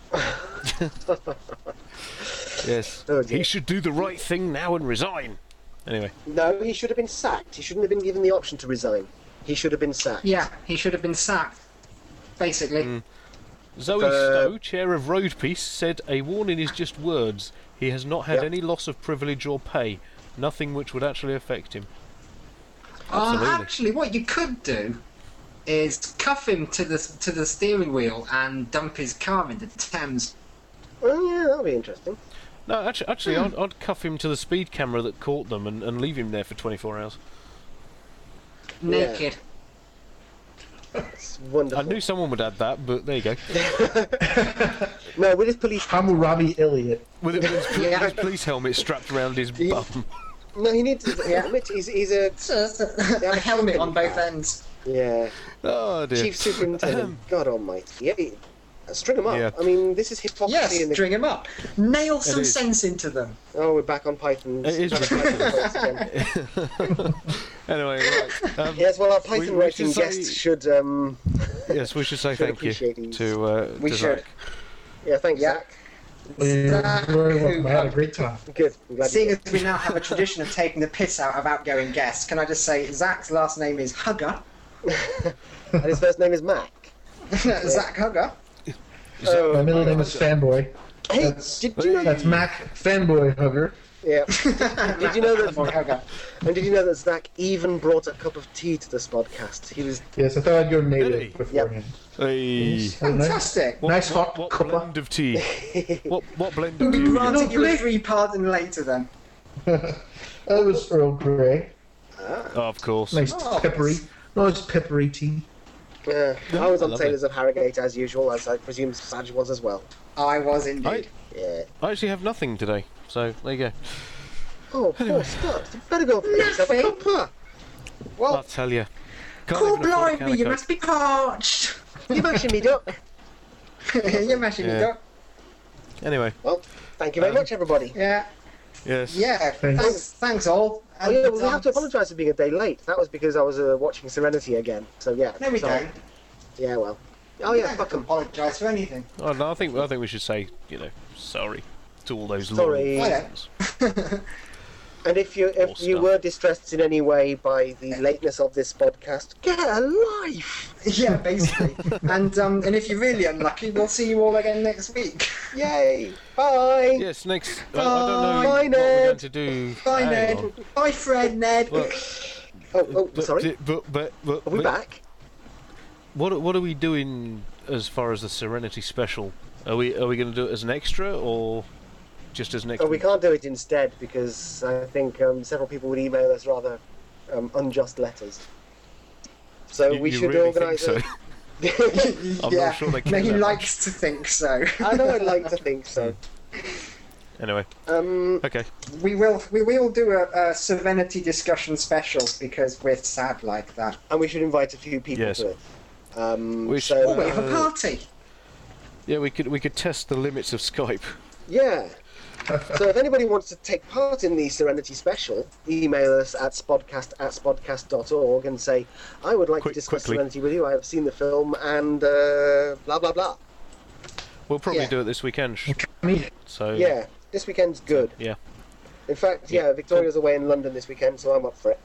Yes. Oh, dear. He should do the right thing now and resign. Anyway, No, he should have been sacked. He shouldn't have been given the option to resign. He should have been sacked. Yeah, he should have been sacked. Basically. Mm. Zoe Uh, Stowe, chair of Road Peace, said a warning is just words. He has not had Yep. any loss of privilege or pay. Nothing which would actually affect him. Uh, Absolutely. actually, what you could do is cuff him to the to the steering wheel and dump his car into the Thames. Oh yeah, that'll be interesting. No, actually, actually I'd, I'd cuff him to the speed camera that caught them and, and leave him there for twenty-four hours. Naked. It's wonderful. I knew someone would add that, but there you go. No, with his police. Hammurabi Elliott. With, it, with, his, Yeah. with his police helmet strapped around his Yeah. bum. No, he needs a helmet. He's, he's a a helmet on both ends. yeah. Oh dear. Chief Superintendent. God Almighty. Yeah. he- String them up. Yeah. I mean, this is hypocrisy. Yes, in the... string him up. Nail some is. sense into them. Oh, we're back on Python. It is ridiculous. Anyway, right. Um, Yes, well, our Python We- we writing should say- guest should. Um... yes, we should say Should thank you appreciate these. to, uh, We to should. Zach. Yeah, thanks, Yeah. Zach. You're Zach, very welcome. who, I had a um, great time. Good. I'm glad Seeing you as we now have a tradition of taking the piss out of outgoing guests, can I just say Zach's last name is Hugger. And his first name is Mac. Zach Hugger. Oh, My middle name is Fanboy. Hey, That's- did you know? That's Mac fanboy hugger. Yeah. Did you know that? Boy, okay. And did you know that Zach even brought a cup of tea to this podcast? He was. Yes, I thought I'd go Really? native beforehand. Hey. Nice, Fantastic. nice hot What cuppa. blend of tea? what what blend of tea? We were you granted using? you a three pardon later then. That was Earl Grey. Oh, of course. Nice Oh, peppery. Nice peppery tea. Uh, I was I on love Sailors of Harrogate as usual, as I presume Saj was as well. I was indeed. I, Yeah. I actually have nothing today, so there you go. Oh, poor stuff. You better go for yourself a Nothing. cuppa. I'll Well, tell you. Can't Cool even afford a can blimey, of you Coke. must be parched. you're mashing me up. You're mashing me Yeah. up. Anyway, Well, thank you very Um, much, everybody. Yeah. yes. Yeah. Thanks. Thanks. Thanks all. Oh, yeah, And, well, we have to um, apologise for being a day late. That was because I was uh, watching Serenity again. So yeah. No, we sorry. don't. Yeah, well. Oh You yeah, don't fuck have to 'em. apologise for anything. Oh, no, I think I think we should say, you know, sorry to all those Sorry. loyal Oh, yeah. fans. And if you if More you stuff. were distressed in any way by the lateness of this podcast, get a life. Yeah, basically. and um, and if you're really unlucky, we'll see you all again next week. Yay! Bye. Yes, next. I, I don't know Bye, what we're Ned. going to do. Bye, Hang Ned. on. Bye, Fred, Ned. Well, Oh, oh, but, sorry. But, but, but, Are we but back? What what are we doing as far as the Serenity special? Are we are we going to do it as an extra or just as an Oh, extra? we can't do it instead because I think um, several people would email us rather um, unjust letters. So You- we you should really organise. think a- I'm yeah. not sure they No, care he that likes to think so. I know. I'd like to think so. Anyway, Um, okay. We will we will do a, a Serenity discussion special because we're sad like that. and we should invite a few people Yes. to it. Um, We should- so, Oh, we have a Uh, party. Yeah, we could we could test the limits of Skype. yeah. So if anybody wants to take part in the Serenity special, email us at spodcast at spodcast dot org and say, I would like Quick- to discuss quickly. Serenity with you. I have seen the film and uh, blah, blah, blah. We'll probably Yeah. do it this weekend. sh- Me. So Yeah, this weekend's good. yeah. In fact, yeah, Victoria's away in London this weekend, so I'm up for it.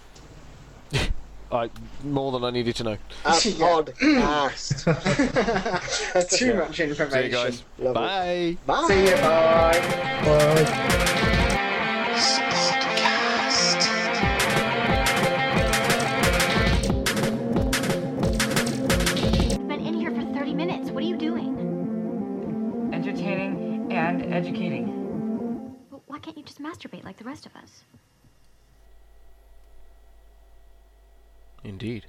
I more than I needed to know. A Yeah. podcast. Too much See information. you guys. Lovely. Bye. Bye. See you. Bye. Bye. I've been in here for thirty minutes. What are you doing? Entertaining and educating. Well, why can't you just masturbate like the rest of us? Indeed.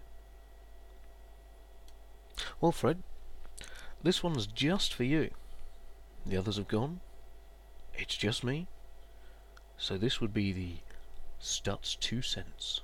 Well, Fred, this one's just for you. The others have gone. It's just me. So this would be the Stutz two cents.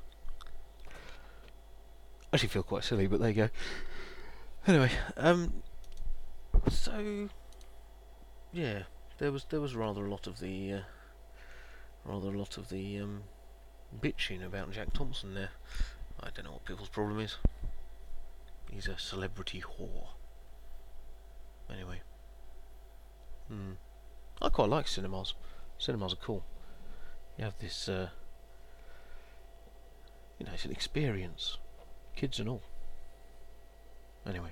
I actually feel quite silly, but there you go. Anyway, um, so yeah, there was there was rather a lot of the uh, rather a lot of the um, bitching about Jack Thompson there. I don't know what people's problem is. He's a celebrity whore. Anyway. Hmm. I quite like cinemas. Cinemas are cool. You have this, uh... You know, it's an experience. Kids and all. Anyway.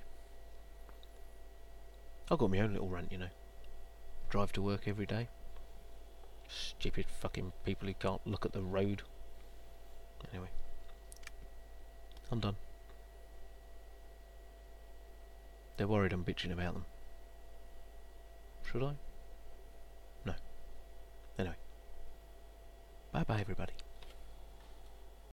I've got my own little rant, you know. Drive to work every day. Stupid fucking people who can't look at the road. Anyway. I'm done. They're worried I'm bitching about them. Should I? No. Anyway. Bye bye everybody.